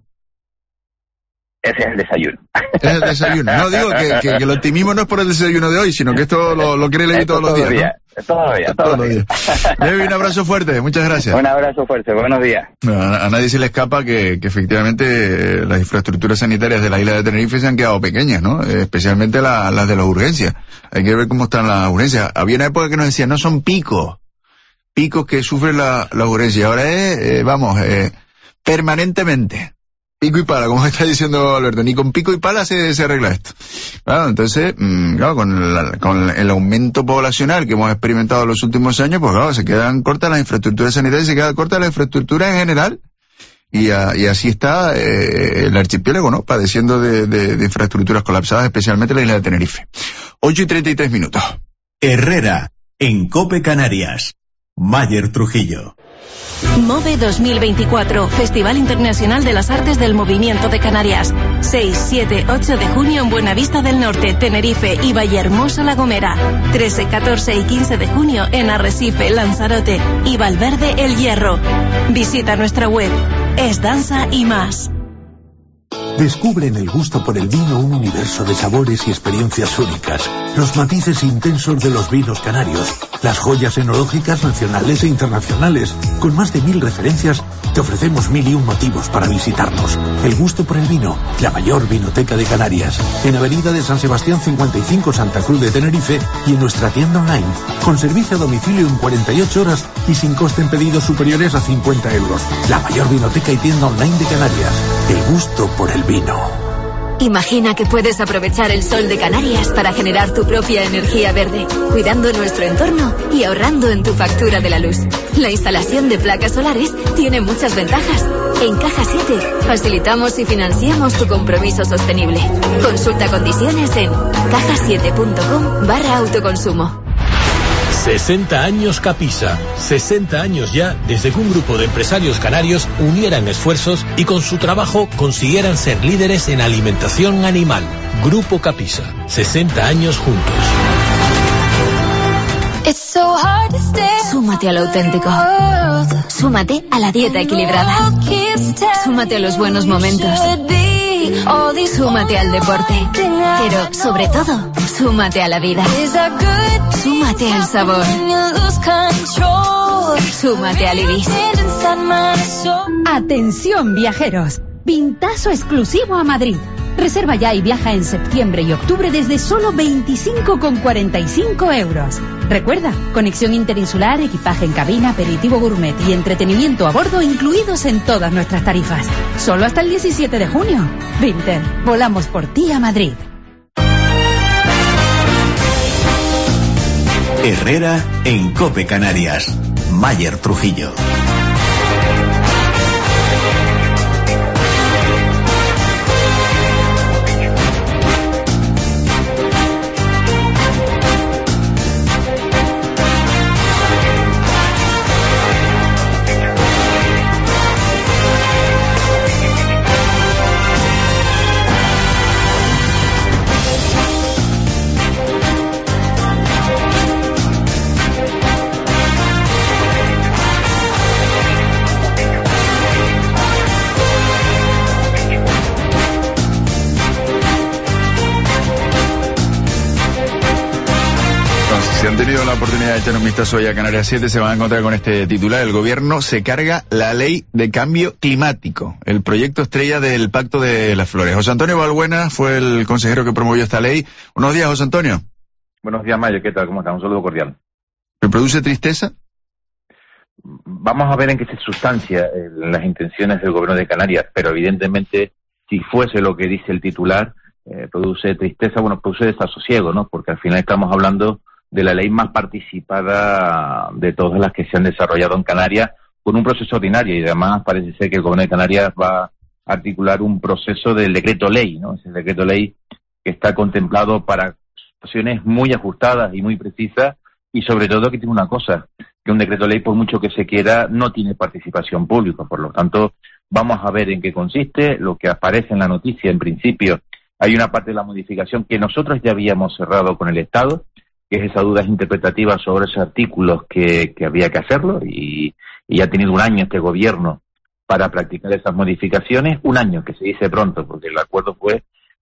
Ese es el desayuno. Es el desayuno. No, digo que el optimismo no es por el desayuno de hoy, sino que esto lo quiere Levi todos los días, ¿no? Todos los días. Levi, un abrazo fuerte, muchas gracias. Un abrazo fuerte, buenos días. A nadie se le escapa que efectivamente las infraestructuras sanitarias de la isla de Tenerife se han quedado pequeñas, ¿no? Especialmente las de las urgencias. Hay que ver cómo están las urgencias. Había una época que nos decían, no, son picos que sufren las urgencias. Ahora es, permanentemente. Pico y pala, como está diciendo Alberto, ni con pico y pala se arregla esto. Claro, entonces, con el aumento poblacional que hemos experimentado en los últimos años, pues claro, se quedan cortas las infraestructuras sanitarias, se queda corta la infraestructura en general, y así está el archipiélago, ¿no? Padeciendo de infraestructuras colapsadas, especialmente la isla de Tenerife. 8:33. Herrera, en COPE Canarias. Mayer Trujillo. MOVE 2024, Festival Internacional de las Artes del Movimiento de Canarias. 6, 7, 8 de junio en Buenavista del Norte, Tenerife y Vallehermoso La Gomera. 13, 14 y 15 de junio en Arrecife, Lanzarote y Valverde El Hierro. Visita nuestra web. Es danza y más. Descubre en el gusto por el vino un universo de sabores y experiencias únicas, los matices intensos de los vinos canarios, las joyas enológicas nacionales e internacionales. Con más de 1000 referencias, te ofrecemos 1001 motivos para visitarnos. El gusto por el vino, la mayor vinoteca de Canarias, en Avenida de San Sebastián 55, Santa Cruz de Tenerife, y en nuestra tienda online, con servicio a domicilio en 48 horas y sin coste en pedidos superiores a 50 euros. La mayor vinoteca y tienda online de Canarias. El gusto por el vino. Imagina que puedes aprovechar el sol de Canarias para generar tu propia energía verde, cuidando nuestro entorno y ahorrando en tu factura de la luz. La instalación de placas solares tiene muchas ventajas. En Caja 7 facilitamos y financiamos tu compromiso sostenible. Consulta condiciones en caja7.com/autoconsumo. 60 años Capisa. 60 años ya desde que un grupo de empresarios canarios unieran esfuerzos y con su trabajo consiguieran ser líderes en alimentación animal. Grupo Capisa. 60 años juntos. Súmate a lo auténtico. Súmate a la dieta equilibrada. Súmate a los buenos momentos. Súmate al deporte. Pero, sobre todo, súmate a la vida. Súmate al sabor. Súmate al Ibis. Atención, viajeros. Pintazo exclusivo a Madrid. Reserva ya y viaja en septiembre y octubre desde solo 25,45 euros. Recuerda, conexión interinsular, equipaje en cabina, aperitivo gourmet y entretenimiento a bordo incluidos en todas nuestras tarifas. Solo hasta el 17 de junio. Vinter, volamos por ti a Madrid. Herrera en COPE Canarias. Mayer Trujillo. Si han tenido la oportunidad de echar un vistazo hoy a Canarias 7, se van a encontrar con este titular. El gobierno se carga la ley de cambio climático, el proyecto estrella del Pacto de las Flores. José Antonio Balbuena fue el consejero que promovió esta ley. Buenos días, José Antonio. Buenos días, Mayo. ¿Qué tal? ¿Cómo estás? Un saludo cordial. ¿Me produce tristeza? Vamos a ver en qué se sustancia las intenciones del gobierno de Canarias, pero evidentemente, si fuese lo que dice el titular, produce tristeza, bueno, produce desasosiego, ¿no? Porque al final estamos hablando de la ley más participada de todas las que se han desarrollado en Canarias, con un proceso ordinario, y además parece ser que el gobierno de Canarias va a articular un proceso del decreto ley, ¿no? Ese decreto ley que está contemplado para situaciones muy ajustadas y muy precisas, y sobre todo que tiene una cosa, que un decreto ley, por mucho que se quiera, no tiene participación pública. Por lo tanto, vamos a ver en qué consiste. Lo que aparece en la noticia, en principio, hay una parte de la modificación que nosotros ya habíamos cerrado con el Estado, que es esa duda interpretativa sobre esos artículos que había que hacerlo, y ha tenido un año este gobierno para practicar esas modificaciones, un año que se dice pronto, porque el acuerdo fue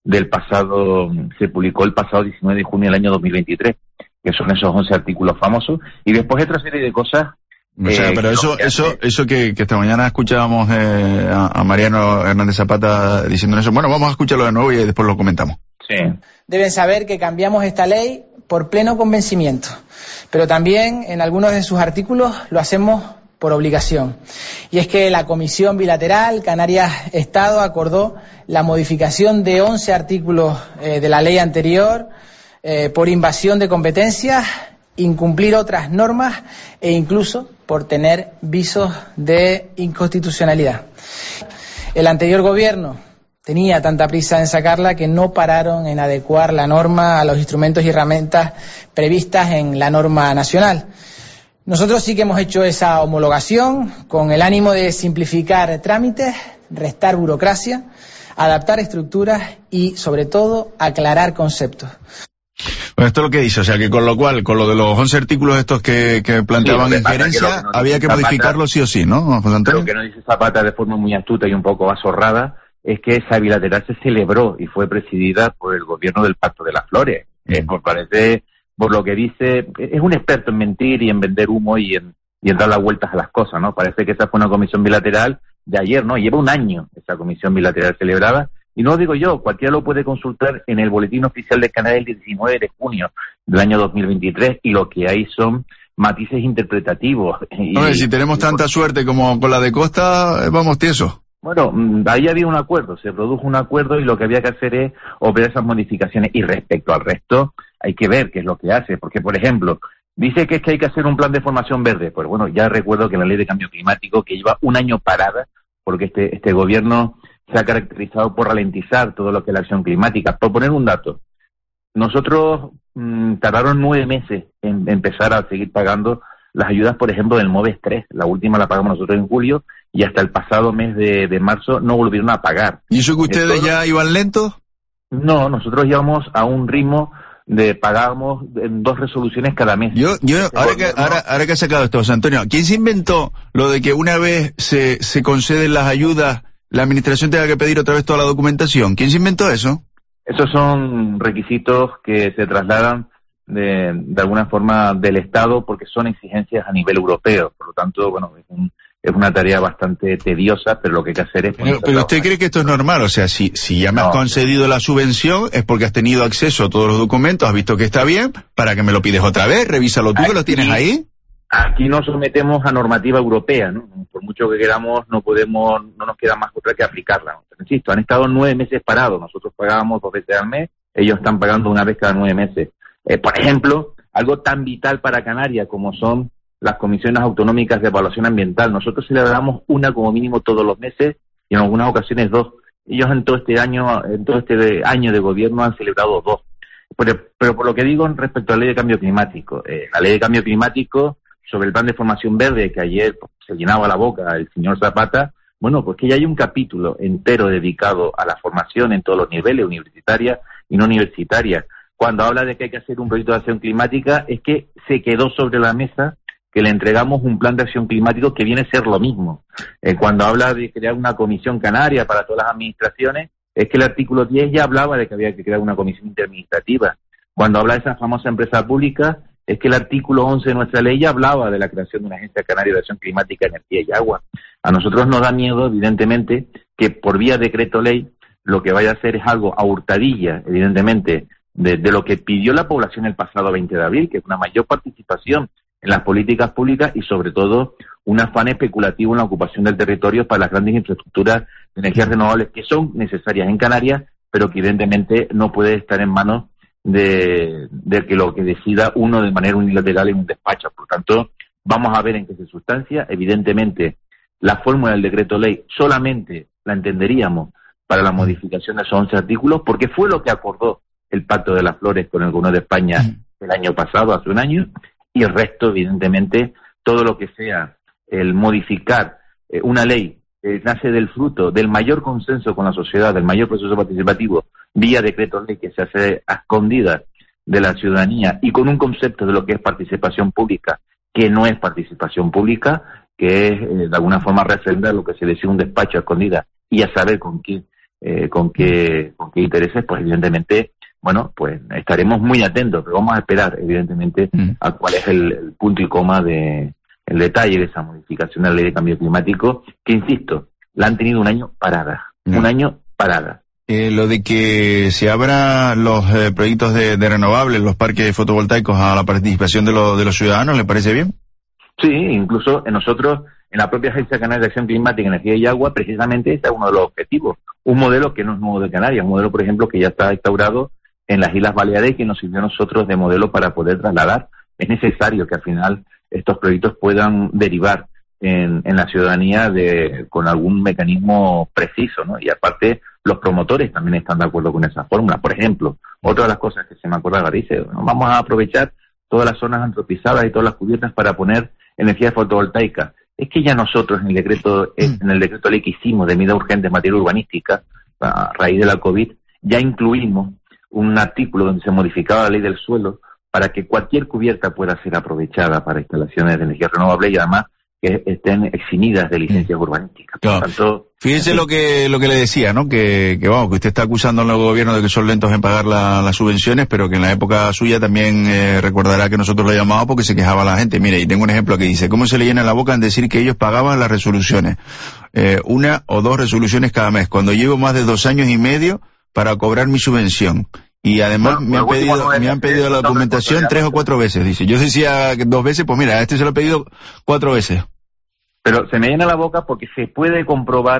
se publicó el pasado 19 de junio del año 2023, que son esos 11 artículos famosos, y después otra serie de cosas. O sea, pero eso que esta mañana escuchábamos a Mariano Hernández Zapata diciendo eso, bueno, vamos a escucharlo de nuevo y después lo comentamos. Sí. Deben saber que cambiamos esta ley por pleno convencimiento, pero también en algunos de sus artículos lo hacemos por obligación. Y es que la Comisión Bilateral Canarias-Estado acordó la modificación de 11 artículos de la ley anterior por invasión de competencias, incumplir otras normas e incluso por tener visos de inconstitucionalidad. El anterior gobierno tenía tanta prisa en sacarla que no pararon en adecuar la norma a los instrumentos y herramientas previstas en la norma nacional. Nosotros sí que hemos hecho esa homologación con el ánimo de simplificar trámites, restar burocracia, adaptar estructuras y, sobre todo, aclarar conceptos. Bueno, esto es lo que dice, o sea que con lo de los 11 artículos estos que planteaban injerencia, había que modificarlo sí o sí, ¿no, José Antonio? Lo que nos dice Zapata de forma muy astuta y un poco azorrada es que esa bilateral se celebró y fue presidida por el gobierno del Pacto de las Flores. Parece, por lo que dice, es un experto en mentir y en vender humo y en dar las vueltas a las cosas, ¿no? Parece que esa fue una comisión bilateral de ayer, ¿no? Lleva un año esa comisión bilateral celebrada, y no lo digo yo, cualquiera lo puede consultar en el Boletín Oficial de Canarias el 19 de junio del año 2023, y lo que hay son matices interpretativos. Si tenemos tanta suerte como con la de Costa, vamos tiesos. Bueno, ahí había un acuerdo, se produjo un acuerdo y lo que había que hacer es operar esas modificaciones. Y respecto al resto, hay que ver qué es lo que hace, porque, por ejemplo, dice que es que hay que hacer un plan de formación verde. Pues bueno, ya recuerdo que la ley de cambio climático, que lleva un año parada, porque este gobierno se ha caracterizado por ralentizar todo lo que es la acción climática. Por poner un dato, nosotros tardaron 9 meses en empezar a seguir pagando las ayudas, por ejemplo, del MOVES 3. La última la pagamos nosotros en julio y hasta el pasado mes de marzo no volvieron a pagar. ¿Y eso que ustedes ya iban lentos? No, nosotros íbamos a un ritmo de pagábamos en 2 resoluciones cada mes. Ahora que ha sacado esto, José Antonio, ¿quién se inventó lo de que una vez se conceden las ayudas, la administración tenga que pedir otra vez toda la documentación? ¿Quién se inventó eso? Esos son requisitos que se trasladan de alguna forma del Estado porque son exigencias a nivel europeo. Por lo tanto, bueno, es una tarea bastante tediosa, pero lo que hay que hacer es... Pero ¿usted cree que esto es normal? O sea, si ya me has concedido la subvención es porque has tenido acceso a todos los documentos, has visto que está bien, ¿para que me lo pides otra vez? Revísalo tú, que lo tienes ahí. Aquí nos sometemos a normativa europea, ¿no? Por mucho que queramos, no nos queda más otra que aplicarla. Pero insisto, han estado 9 meses parados. Nosotros pagábamos 2 veces al mes, ellos están pagando una vez cada 9 meses. Por ejemplo, algo tan vital para Canarias como son las comisiones autonómicas de evaluación ambiental. Nosotros celebramos una como mínimo todos los meses y en algunas ocasiones 2. Ellos en todo este año de gobierno han celebrado 2. Pero por lo que digo respecto a la ley de cambio climático, la ley de cambio climático sobre el plan de formación verde que ayer se llenaba la boca el señor Zapata, bueno, pues que ya hay un capítulo entero dedicado a la formación en todos los niveles, universitaria y no universitaria. Cuando habla de que hay que hacer un proyecto de acción climática, es que se quedó sobre la mesa que le entregamos un plan de acción climático que viene a ser lo mismo. Cuando habla de crear una comisión canaria para todas las administraciones, es que el artículo 10 ya hablaba de que había que crear una comisión interadministrativa. Cuando habla de esa famosa empresa pública, es que el artículo 11 de nuestra ley ya hablaba de la creación de una agencia canaria de acción climática, energía y agua. A nosotros nos da miedo, evidentemente, que por vía decreto ley lo que vaya a hacer es algo a hurtadilla, evidentemente, de lo que pidió la población el pasado 20 de abril, que es una mayor participación en las políticas públicas y, sobre todo, un afán especulativo en la ocupación del territorio para las grandes infraestructuras de energías renovables que son necesarias en Canarias, pero que evidentemente no puede estar en manos de que lo que decida uno de manera unilateral en un despacho. Por tanto, vamos a ver en qué se sustancia. Evidentemente, la fórmula del decreto ley solamente la entenderíamos para la modificación de esos 11 artículos, porque fue lo que acordó el Pacto de las Flores con el Gobierno de España el año pasado, hace un año, y el resto, evidentemente, todo lo que sea el modificar una ley que nace del fruto del mayor consenso con la sociedad, del mayor proceso participativo, vía decreto ley que se hace a escondidas de la ciudadanía y con un concepto de lo que es participación pública, que no es participación pública, que es de alguna forma refrendar lo que se decía un despacho a escondidas y a saber con qué intereses, pues evidentemente, bueno, pues estaremos muy atentos, pero vamos a esperar, evidentemente, a cuál es el punto y coma el detalle de esa modificación de la ley de cambio climático, que insisto, la han tenido un año parada. Lo de que se abran los proyectos de renovables, los parques fotovoltaicos a la participación de los ciudadanos, ¿le parece bien? Sí, incluso nosotros, en la propia Agencia Canaria de Acción Climática, Energía y Agua, precisamente ese es uno de los objetivos. Un modelo que no es nuevo de Canarias, un modelo, por ejemplo, que ya está instaurado en las Islas Baleares y que nos sirvió a nosotros de modelo para poder trasladar. Es necesario que al final estos proyectos puedan derivar en la ciudadanía con algún mecanismo preciso, ¿no? Y aparte, los promotores también están de acuerdo con esa fórmula. Por ejemplo, otra de las cosas que se me acordaba, dice, vamos a aprovechar todas las zonas antropizadas y todas las cubiertas para poner energía fotovoltaica. Es que ya nosotros en el decreto ley que hicimos de medidas urgentes en materia urbanística, a raíz de la COVID, ya incluimos un artículo donde se modificaba la ley del suelo para que cualquier cubierta pueda ser aprovechada para instalaciones de energía renovable y además que estén eximidas de licencias urbanísticas. Claro. Por tanto, fíjese lo que le decía, ¿no? Que usted está acusando al nuevo gobierno de que son lentos en pagar las subvenciones, pero que en la época suya también recordará que nosotros lo llamamos porque se quejaba la gente. Mire, y tengo un ejemplo que dice, ¿cómo se le llena la boca en decir que ellos pagaban las resoluciones? 1 o 2 resoluciones cada mes, cuando llevo más de 2 años y medio para cobrar mi subvención. Y además me han pedido la documentación 3 o 4 veces, dice. Yo decía 2 veces, pues mira, a este se lo he pedido 4 veces. Pero se me llena la boca porque se puede comprobar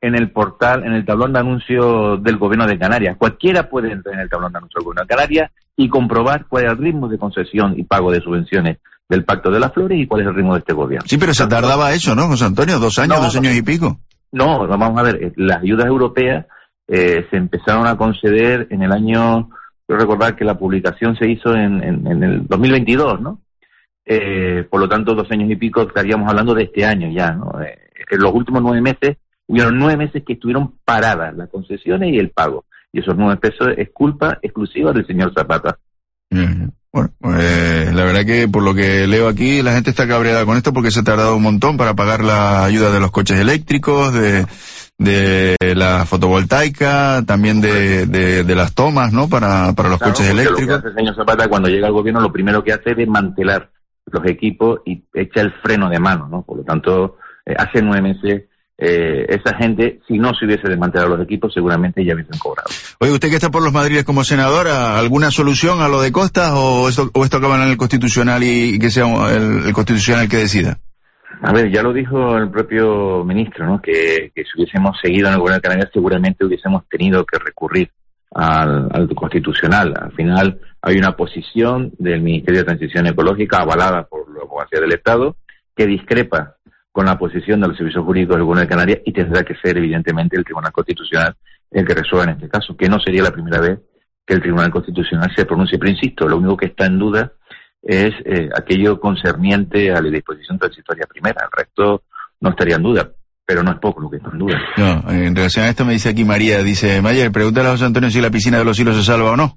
en el portal, en el tablón de anuncios del Gobierno de Canarias. Cualquiera puede entrar en el tablón de anuncios del Gobierno de Canarias y comprobar cuál es el ritmo de concesión y pago de subvenciones del Pacto de las Flores y cuál es el ritmo de este gobierno. Sí, pero se tardaba eso, ¿no, José Antonio? 2 años, No, 2 años y pico. No, vamos a ver, las ayudas europeas se empezaron a conceder en el año, quiero recordar que la publicación se hizo en el 2022, ¿no? Por lo tanto, 2 años y pico estaríamos hablando de este año ya, ¿no? En los últimos 9 meses, hubieron 9 meses que estuvieron paradas las concesiones y el pago. Y esos 9 pesos es culpa exclusiva del señor Zapata. Bueno, la verdad que por lo que leo aquí, la gente está cabreada con esto porque se ha tardado un montón para pagar la ayuda de los coches eléctricos, de la fotovoltaica, también de las tomas, ¿no? Para los coches eléctricos. Lo que hace el señor Zapata cuando llega al gobierno, lo primero que hace es desmantelar los equipos y echa el freno de mano, ¿no? Por lo tanto, hace 9 meses esa gente, si no se hubiese desmantelado los equipos, seguramente ya hubiesen cobrado. Oye, usted que está por los Madriles como senadora, ¿alguna solución a lo de Costas o esto acaba en el Constitucional y que sea el Constitucional que decida? A ver, ya lo dijo el propio ministro, ¿no? Que si hubiésemos seguido en el gobierno de Canarias seguramente hubiésemos tenido que recurrir al Constitucional. Al final hay una posición del Ministerio de Transición Ecológica avalada por la Abogacía del Estado que discrepa con la posición de los servicios jurídicos del Gobierno de Canarias y tendrá que ser evidentemente el Tribunal Constitucional el que resuelva en este caso, que no sería la primera vez que el Tribunal Constitucional se pronuncie, pero insisto, lo único que está en duda es aquello concerniente a la disposición transitoria primera, el resto no estaría en duda, pero no es poco lo que está en duda. No, en relación a esto me dice aquí María, dice, Mayer, pregúntale a José Antonio si la piscina de los Silos se salva o no.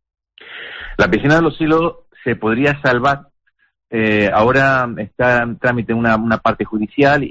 La piscina de los Silos se podría salvar. Ahora está en trámite una parte judicial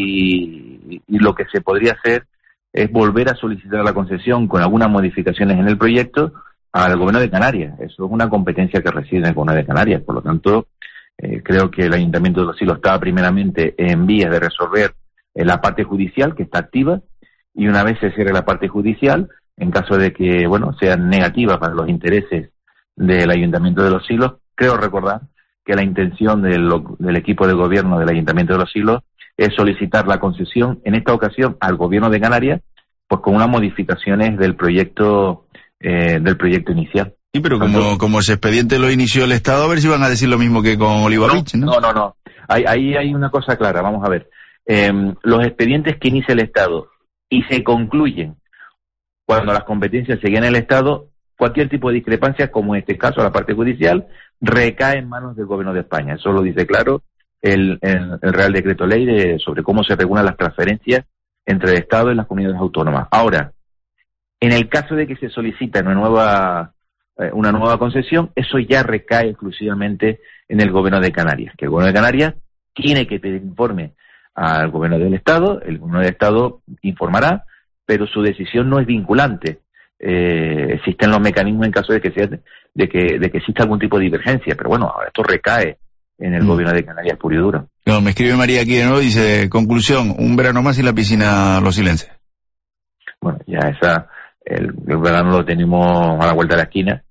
y lo que se podría hacer es volver a solicitar la concesión con algunas modificaciones en el proyecto al Gobierno de Canarias. Eso es una competencia que reside en el Gobierno de Canarias. Por lo tanto, creo que el Ayuntamiento de Los Silos estaba primeramente en vías de resolver la parte judicial, que está activa, y una vez se cierre la parte judicial, en caso de que, bueno, sea negativa para los intereses del Ayuntamiento de Los Silos, creo recordar que la intención del equipo de gobierno del Ayuntamiento de Los Silos es solicitar la concesión, en esta ocasión, al Gobierno de Canarias, pues con unas modificaciones del proyecto inicial. Sí, pero como ese expediente lo inició el Estado, a ver si van a decir lo mismo que con Olivavich, ¿no? No. Ahí hay una cosa clara, vamos a ver. Los expedientes que inicia el Estado y se concluyen cuando las competencias siguen en el Estado, cualquier tipo de discrepancia, como en este caso la parte judicial, recae en manos del Gobierno de España. Eso lo dice claro el Real Decreto Ley sobre cómo se regulan las transferencias entre el Estado y las comunidades autónomas. Ahora, en el caso de que se solicita una nueva concesión, eso ya recae exclusivamente en el Gobierno de Canarias, que el Gobierno de Canarias tiene que pedir informe al Gobierno del Estado, el Gobierno del Estado informará, pero su decisión no es vinculante. Existen los mecanismos en caso de que exista algún tipo de divergencia, pero bueno, ahora esto recae en el Gobierno de Canarias puro y duro. No, me escribe María aquí de nuevo, dice, conclusión, un verano más y la piscina Los Silenses. Bueno, ya el verano lo tenemos a la vuelta de la esquina.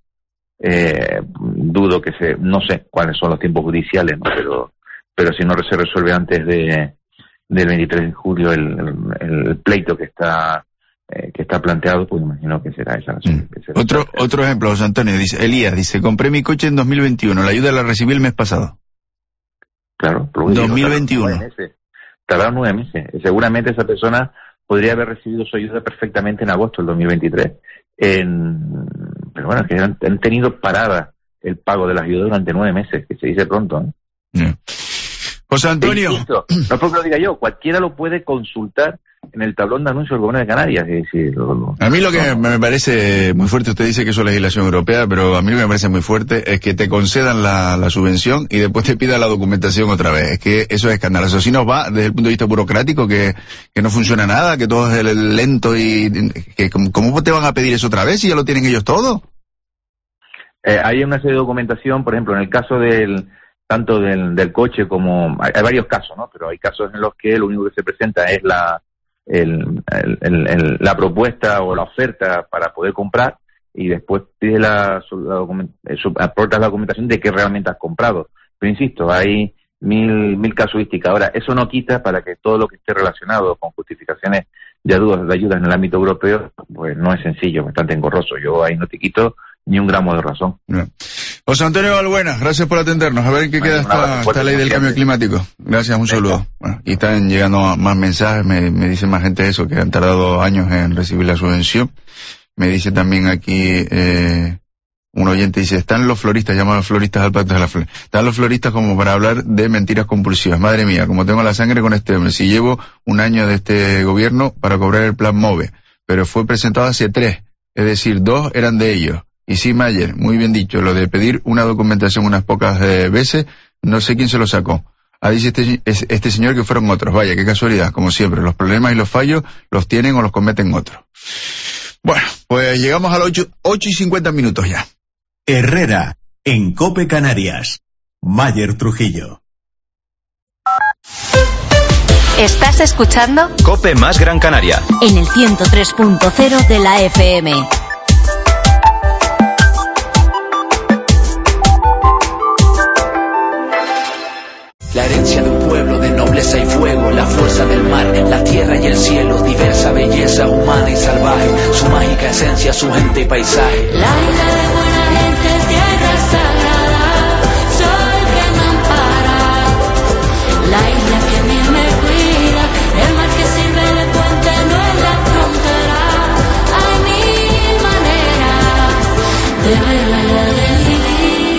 Dudo que no sé cuáles son los tiempos judiciales, ¿no? Pero si no se resuelve antes del 23 de julio el pleito que está planteado, pues imagino que será esa. Otro ejemplo, José Antonio, dice, Elías, dice, compré mi coche en 2021, la ayuda la recibí el mes pasado. Claro, 2021. Tardaron 9 meses. Seguramente esa persona podría haber recibido su ayuda perfectamente en agosto del 2023. Pero bueno, que han tenido parada el pago de las ayudas durante 9 meses, que se dice pronto, ¿eh? Yeah. José Antonio. Insisto, no es porque lo diga yo, cualquiera lo puede consultar en el tablón de anuncios del Gobierno de Canarias. Es decir, a mí lo que me parece muy fuerte, usted dice que eso es legislación europea, pero a mí lo que me parece muy fuerte es que te concedan la subvención y después te pidan la documentación otra vez. Es que eso es escandaloso. Si nos va desde el punto de vista burocrático, que no funciona nada, que todo es lento y que ¿cómo te van a pedir eso otra vez si ya lo tienen ellos todo? Hay una serie de documentación, por ejemplo, en el caso tanto del coche como hay varios casos, ¿no? Pero hay casos en los que lo único que se presenta es la propuesta o la oferta para poder comprar y después pides aportas la documentación de que realmente has comprado. Pero insisto, hay mil casuísticas. Ahora, eso no quita para que todo lo que esté relacionado con justificaciones de ayudas en el ámbito europeo, pues no es sencillo, bastante engorroso. Yo ahí no te quito ni un gramo de razón. Bien. José Antonio Balbuena, gracias por atendernos. A ver en qué queda esta ley del cambio climático. Gracias, un saludo. Bueno, y están llegando más mensajes, me dice más gente eso, que han tardado años en recibir la subvención. Me dice también aquí, un oyente dice, están los floristas, llaman a los floristas al pacto de la flor. Están los floristas como para hablar de mentiras compulsivas. Madre mía, como tengo la sangre con este hombre. Si llevo un año de este gobierno para cobrar el plan MOVE, pero fue presentado hace 3, es decir, 2 eran de ellos. Y sí, Mayer, muy bien dicho, lo de pedir una documentación unas pocas veces, no sé quién se lo sacó. Dice este señor que fueron otros. Vaya, qué casualidad, como siempre. Los problemas y los fallos los tienen o los cometen otros. Bueno, pues llegamos a las 8:50 ya. Herrera, en COPE Canarias. Mayer Trujillo. ¿Estás escuchando? COPE más Gran Canaria. En el 103.0 de la FM. La herencia de un pueblo de nobleza y fuego, la fuerza del mar, la tierra y el cielo, diversa belleza humana y salvaje, su mágica esencia, su gente y paisaje. La isla de buena gente, tierra sagrada, sol que me ampara, la isla que a mí me cuida, el mar que sirve de puente, no es la frontera, hay mil maneras de ver la isla de mi vida.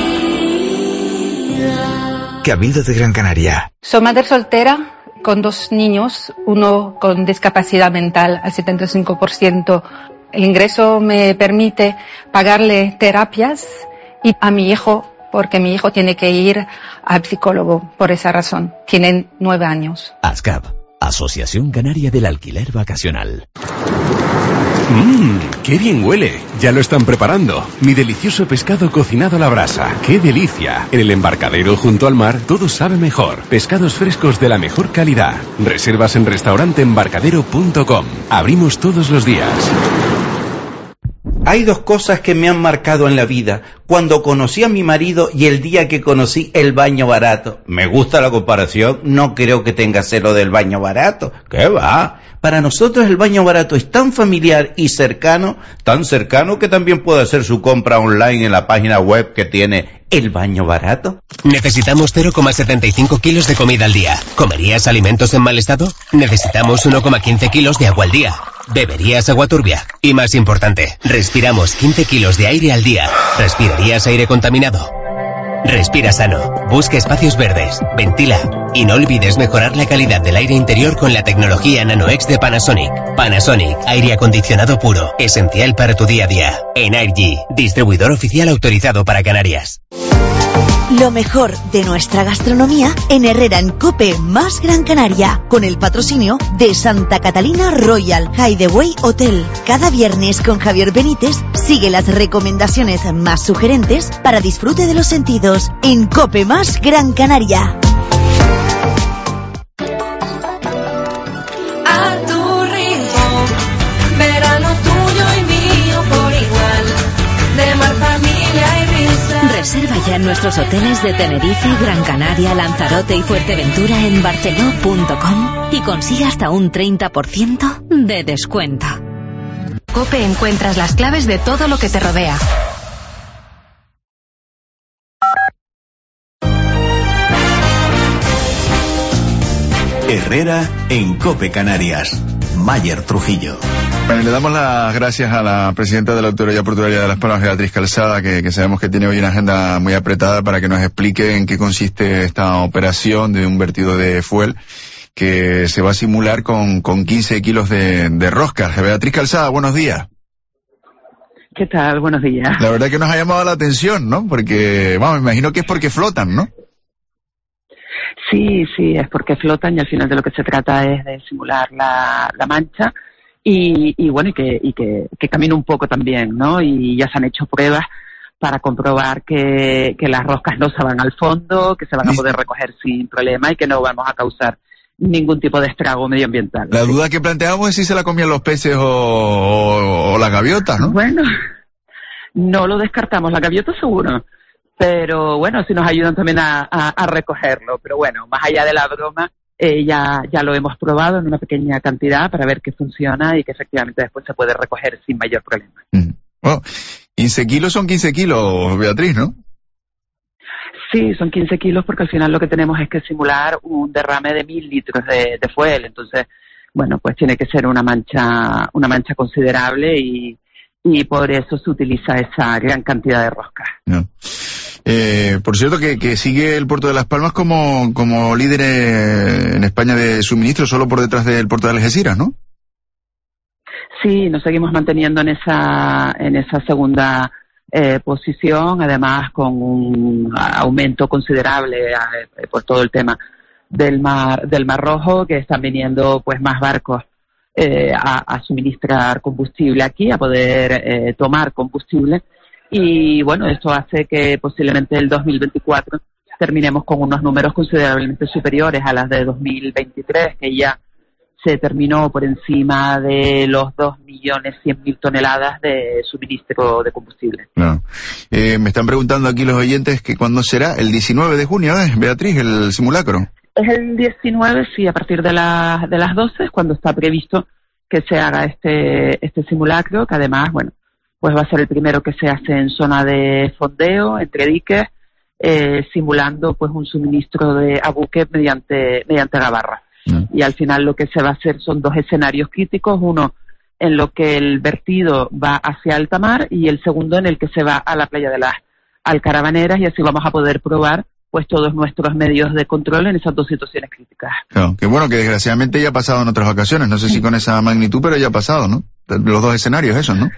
Cabildo de Gran Canaria. Soy madre soltera con 2 niños, uno con discapacidad mental al 75%. El ingreso me permite pagarle terapias y a mi hijo, porque mi hijo tiene que ir al psicólogo por esa razón. Tienen 9 años. ASCAP, Asociación Canaria del Alquiler Vacacional. ¡Qué bien huele! Ya lo están preparando. Mi delicioso pescado cocinado a la brasa. ¡Qué delicia! En el embarcadero junto al mar todo sabe mejor. Pescados frescos de la mejor calidad. Reservas en restauranteembarcadero.com. Abrimos todos los días. Hay 2 cosas que me han marcado en la vida. Cuando conocí a mi marido y el día que conocí el baño barato. Me gusta la comparación, no creo que tenga cero del baño barato. ¿Qué va? Para nosotros el baño barato es tan familiar y cercano, tan cercano que también puede hacer su compra online en la página web que tiene El Baño Barato. Necesitamos 0,75 kilos de comida al día. ¿Comerías alimentos en mal estado? Necesitamos 1,15 kilos de agua al día. ¿Beberías agua turbia? Y más importante, respiramos 15 kilos de aire al día. ¿Respirarías aire contaminado? Respira sano, busca espacios verdes, ventila y no olvides mejorar la calidad del aire interior con la tecnología NanoX de Panasonic. Panasonic, aire acondicionado puro, esencial para tu día a día. Energy, distribuidor oficial autorizado para Canarias. Lo mejor de nuestra gastronomía en Herrera en COPE más Gran Canaria, con el patrocinio de Santa Catalina Royal Hideaway Hotel. Cada viernes con Javier Benítez sigue las recomendaciones más sugerentes para disfrute de los sentidos en COPE más Gran Canaria. A tu ritmo, verano tuyo y mío por igual, de mar, familia y risa. Reserva ya en nuestros hoteles de Tenerife, Gran Canaria, Lanzarote y Fuerteventura en barceló.com y consigue hasta un 30% de descuento. COPE encuentras las claves de todo lo que te rodea. Herrera en COPE Canarias. Mayer Trujillo. Bueno, le damos las gracias a la presidenta de la Autoridad Portuaria de Las Palmas, Beatriz Calzada, que sabemos que tiene hoy una agenda muy apretada, para que nos explique en qué consiste esta operación de un vertido de fuel que se va a simular con 15 kilos de roscas. Beatriz Calzada, buenos días. ¿Qué tal? Buenos días. La verdad que nos ha llamado la atención, ¿no? Porque, vamos, me imagino que es porque flotan, ¿no? Sí, es porque flotan y al final de lo que se trata es de simular la mancha y bueno, y que camine un poco también, ¿no? Y ya se han hecho pruebas para comprobar que las roscas no se van al fondo, que se van a poder recoger sin problema y que no vamos a causar ningún tipo de estrago medioambiental. La duda que planteamos es si se la comían los peces o las gaviotas, ¿no? Bueno, no lo descartamos, la gaviota seguro. Pero bueno, si nos ayudan también a recogerlo. Pero bueno, más allá de la broma, ya lo hemos probado en una pequeña cantidad para ver que funciona y que efectivamente después se puede recoger sin mayor problema. Bueno, 15 kilos son 15 kilos, Beatriz, ¿no? Sí, son 15 kilos porque al final lo que tenemos es que simular un derrame de 1000 litros de fuel. Entonces, bueno, pues tiene que ser una mancha considerable y por eso se utiliza esa gran cantidad de rosca. No. Por cierto que sigue el puerto de Las Palmas como líder en España de suministro, solo por detrás del puerto de Algeciras, ¿no? Sí, nos seguimos manteniendo en esa segunda posición, además con un aumento considerable por todo el tema del Mar Rojo, que están viniendo pues más barcos a suministrar combustible aquí, a poder tomar combustible. Y bueno, esto hace que posiblemente el 2024 terminemos con unos números considerablemente superiores a las de 2023, que ya se terminó por encima de los 2.100.000 toneladas de suministro de combustible. Claro. Me están preguntando aquí los oyentes que cuándo será, el 19 de junio, Beatriz, el simulacro. Es el 19, sí, a partir de las 12 es cuando está previsto que se haga este simulacro, que además, bueno, pues va a ser el primero que se hace en zona de fondeo, entre diques, simulando pues un suministro a buque mediante gabarra. Y al final lo que se va a hacer son dos escenarios críticos, uno en lo que el vertido va hacia alta mar y el segundo en el que se va a la playa de las Alcaravaneras, y así vamos a poder probar pues todos nuestros medios de control en esas dos situaciones críticas. Claro, que bueno, que desgraciadamente ya ha pasado en otras ocasiones, no sé si con esa magnitud, pero ya ha pasado, ¿no? Los dos escenarios esos, ¿no?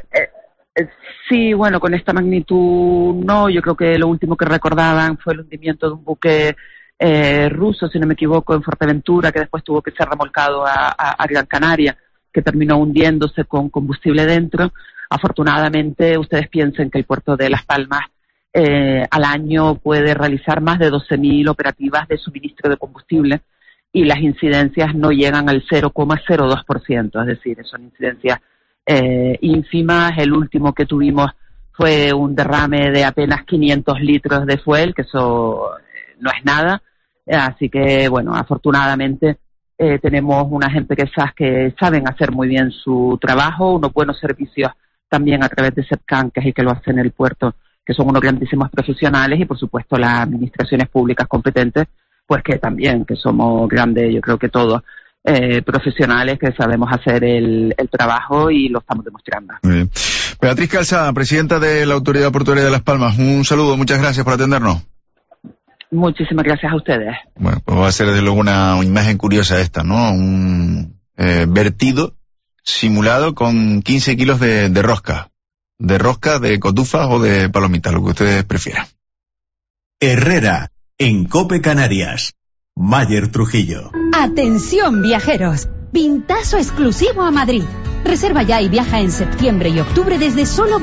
Sí, bueno, con esta magnitud no, yo creo que lo último que recordaban fue el hundimiento de un buque ruso, si no me equivoco, en Fuerteventura, que después tuvo que ser remolcado a Gran Canaria, que terminó hundiéndose con combustible dentro. Afortunadamente, ustedes piensen que el puerto de Las Palmas al año puede realizar más de 12.000 operativas de suministro de combustible y las incidencias no llegan al 0,02%, es decir, son incidencias ínfimas. El último que tuvimos fue un derrame de apenas 500 litros de fuel, que eso no es nada. Así que, bueno, afortunadamente tenemos unas empresas que saben hacer muy bien su trabajo, unos buenos servicios también a través de SEPCAN, que es el que lo hace en el puerto, que son unos grandísimos profesionales, y por supuesto las administraciones públicas competentes, pues que también, que somos grandes, yo creo que todos, profesionales que sabemos hacer el trabajo y lo estamos demostrando. Muy bien. Beatriz Calzada, presidenta de la Autoridad Portuaria de Las Palmas, un saludo, muchas gracias por atendernos. Muchísimas gracias a ustedes. Bueno, pues va a ser desde luego una imagen curiosa esta, ¿no? Un vertido simulado con 15 kilos de rosca, de cotufas o de palomitas, lo que ustedes prefieran. Herrera, en COPE Canarias. Mayer Trujillo. Atención, viajeros. Vintazo exclusivo a Madrid. Reserva ya y viaja en septiembre y octubre desde solo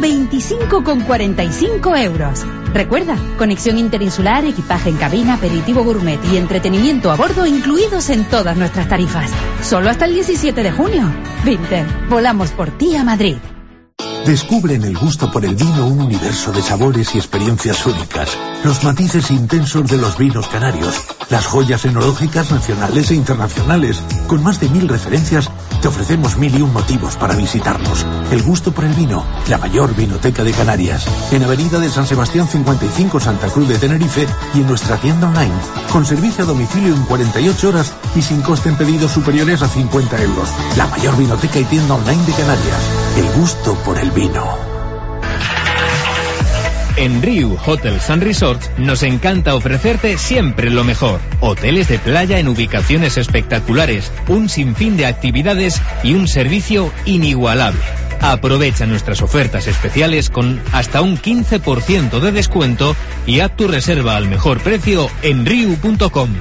25,45 euros. Recuerda, conexión interinsular, equipaje en cabina, aperitivo gourmet y entretenimiento a bordo incluidos en todas nuestras tarifas. Solo hasta el 17 de junio. Vinter, volamos por ti a Madrid. Descubre en el gusto por el vino un universo de sabores y experiencias únicas, los matices intensos de los vinos canarios, las joyas enológicas nacionales e internacionales. Con más de 1000 referencias, te ofrecemos 1001 motivos para visitarnos. El gusto por el vino, la mayor vinoteca de Canarias, en Avenida de San Sebastián 55, Santa Cruz de Tenerife, y en nuestra tienda online, con servicio a domicilio en 48 horas y sin coste en pedidos superiores a 50 euros. La mayor vinoteca y tienda online de Canarias. El gusto por el vino. En Riu Hotels and Resorts nos encanta ofrecerte siempre lo mejor. Hoteles de playa en ubicaciones espectaculares, un sinfín de actividades y un servicio inigualable. Aprovecha nuestras ofertas especiales con hasta un 15% de descuento y haz tu reserva al mejor precio en riu.com.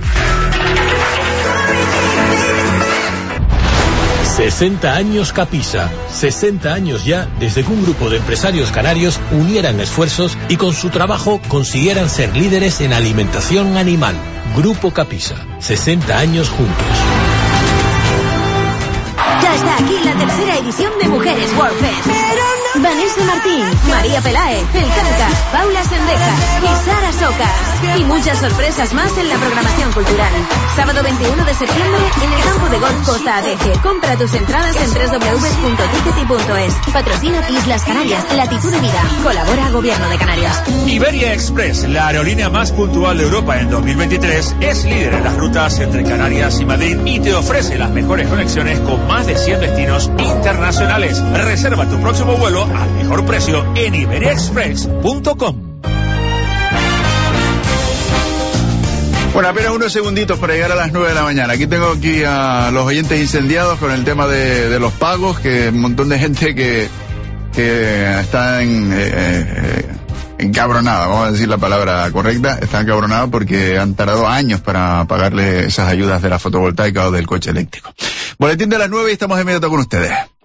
60 años Capisa, 60 años ya desde que un grupo de empresarios canarios unieran esfuerzos y con su trabajo consiguieran ser líderes en alimentación animal. Grupo Capisa, 60 años juntos. Ya está aquí la tercera edición de Mujeres World Fest. Vanessa Martín, María Pelae, El Canca, Paula Sendejas y Sara Socas. Y muchas sorpresas más en la programación cultural. Sábado 21 de septiembre en el campo de golf Costa Adeje. Compra tus entradas en www.tickety.es. Patrocina Islas Canarias, Latitud de Vida. Colabora Gobierno de Canarias. Iberia Express, la aerolínea más puntual de Europa en 2023, es líder en las rutas entre Canarias y Madrid y te ofrece las mejores conexiones con más de 100 destinos internacionales. Reserva tu próximo vuelo al mejor precio en iberiaexpress.com. Bueno, apenas unos segunditos para llegar a las 9 de la mañana. Aquí tengo a los oyentes incendiados con el tema de los pagos, que un montón de gente que está encabronada, vamos a decir la palabra correcta, está encabronada porque han tardado años para pagarle esas ayudas de la fotovoltaica o del coche eléctrico. Boletín de las 9 y estamos de inmediato con ustedes.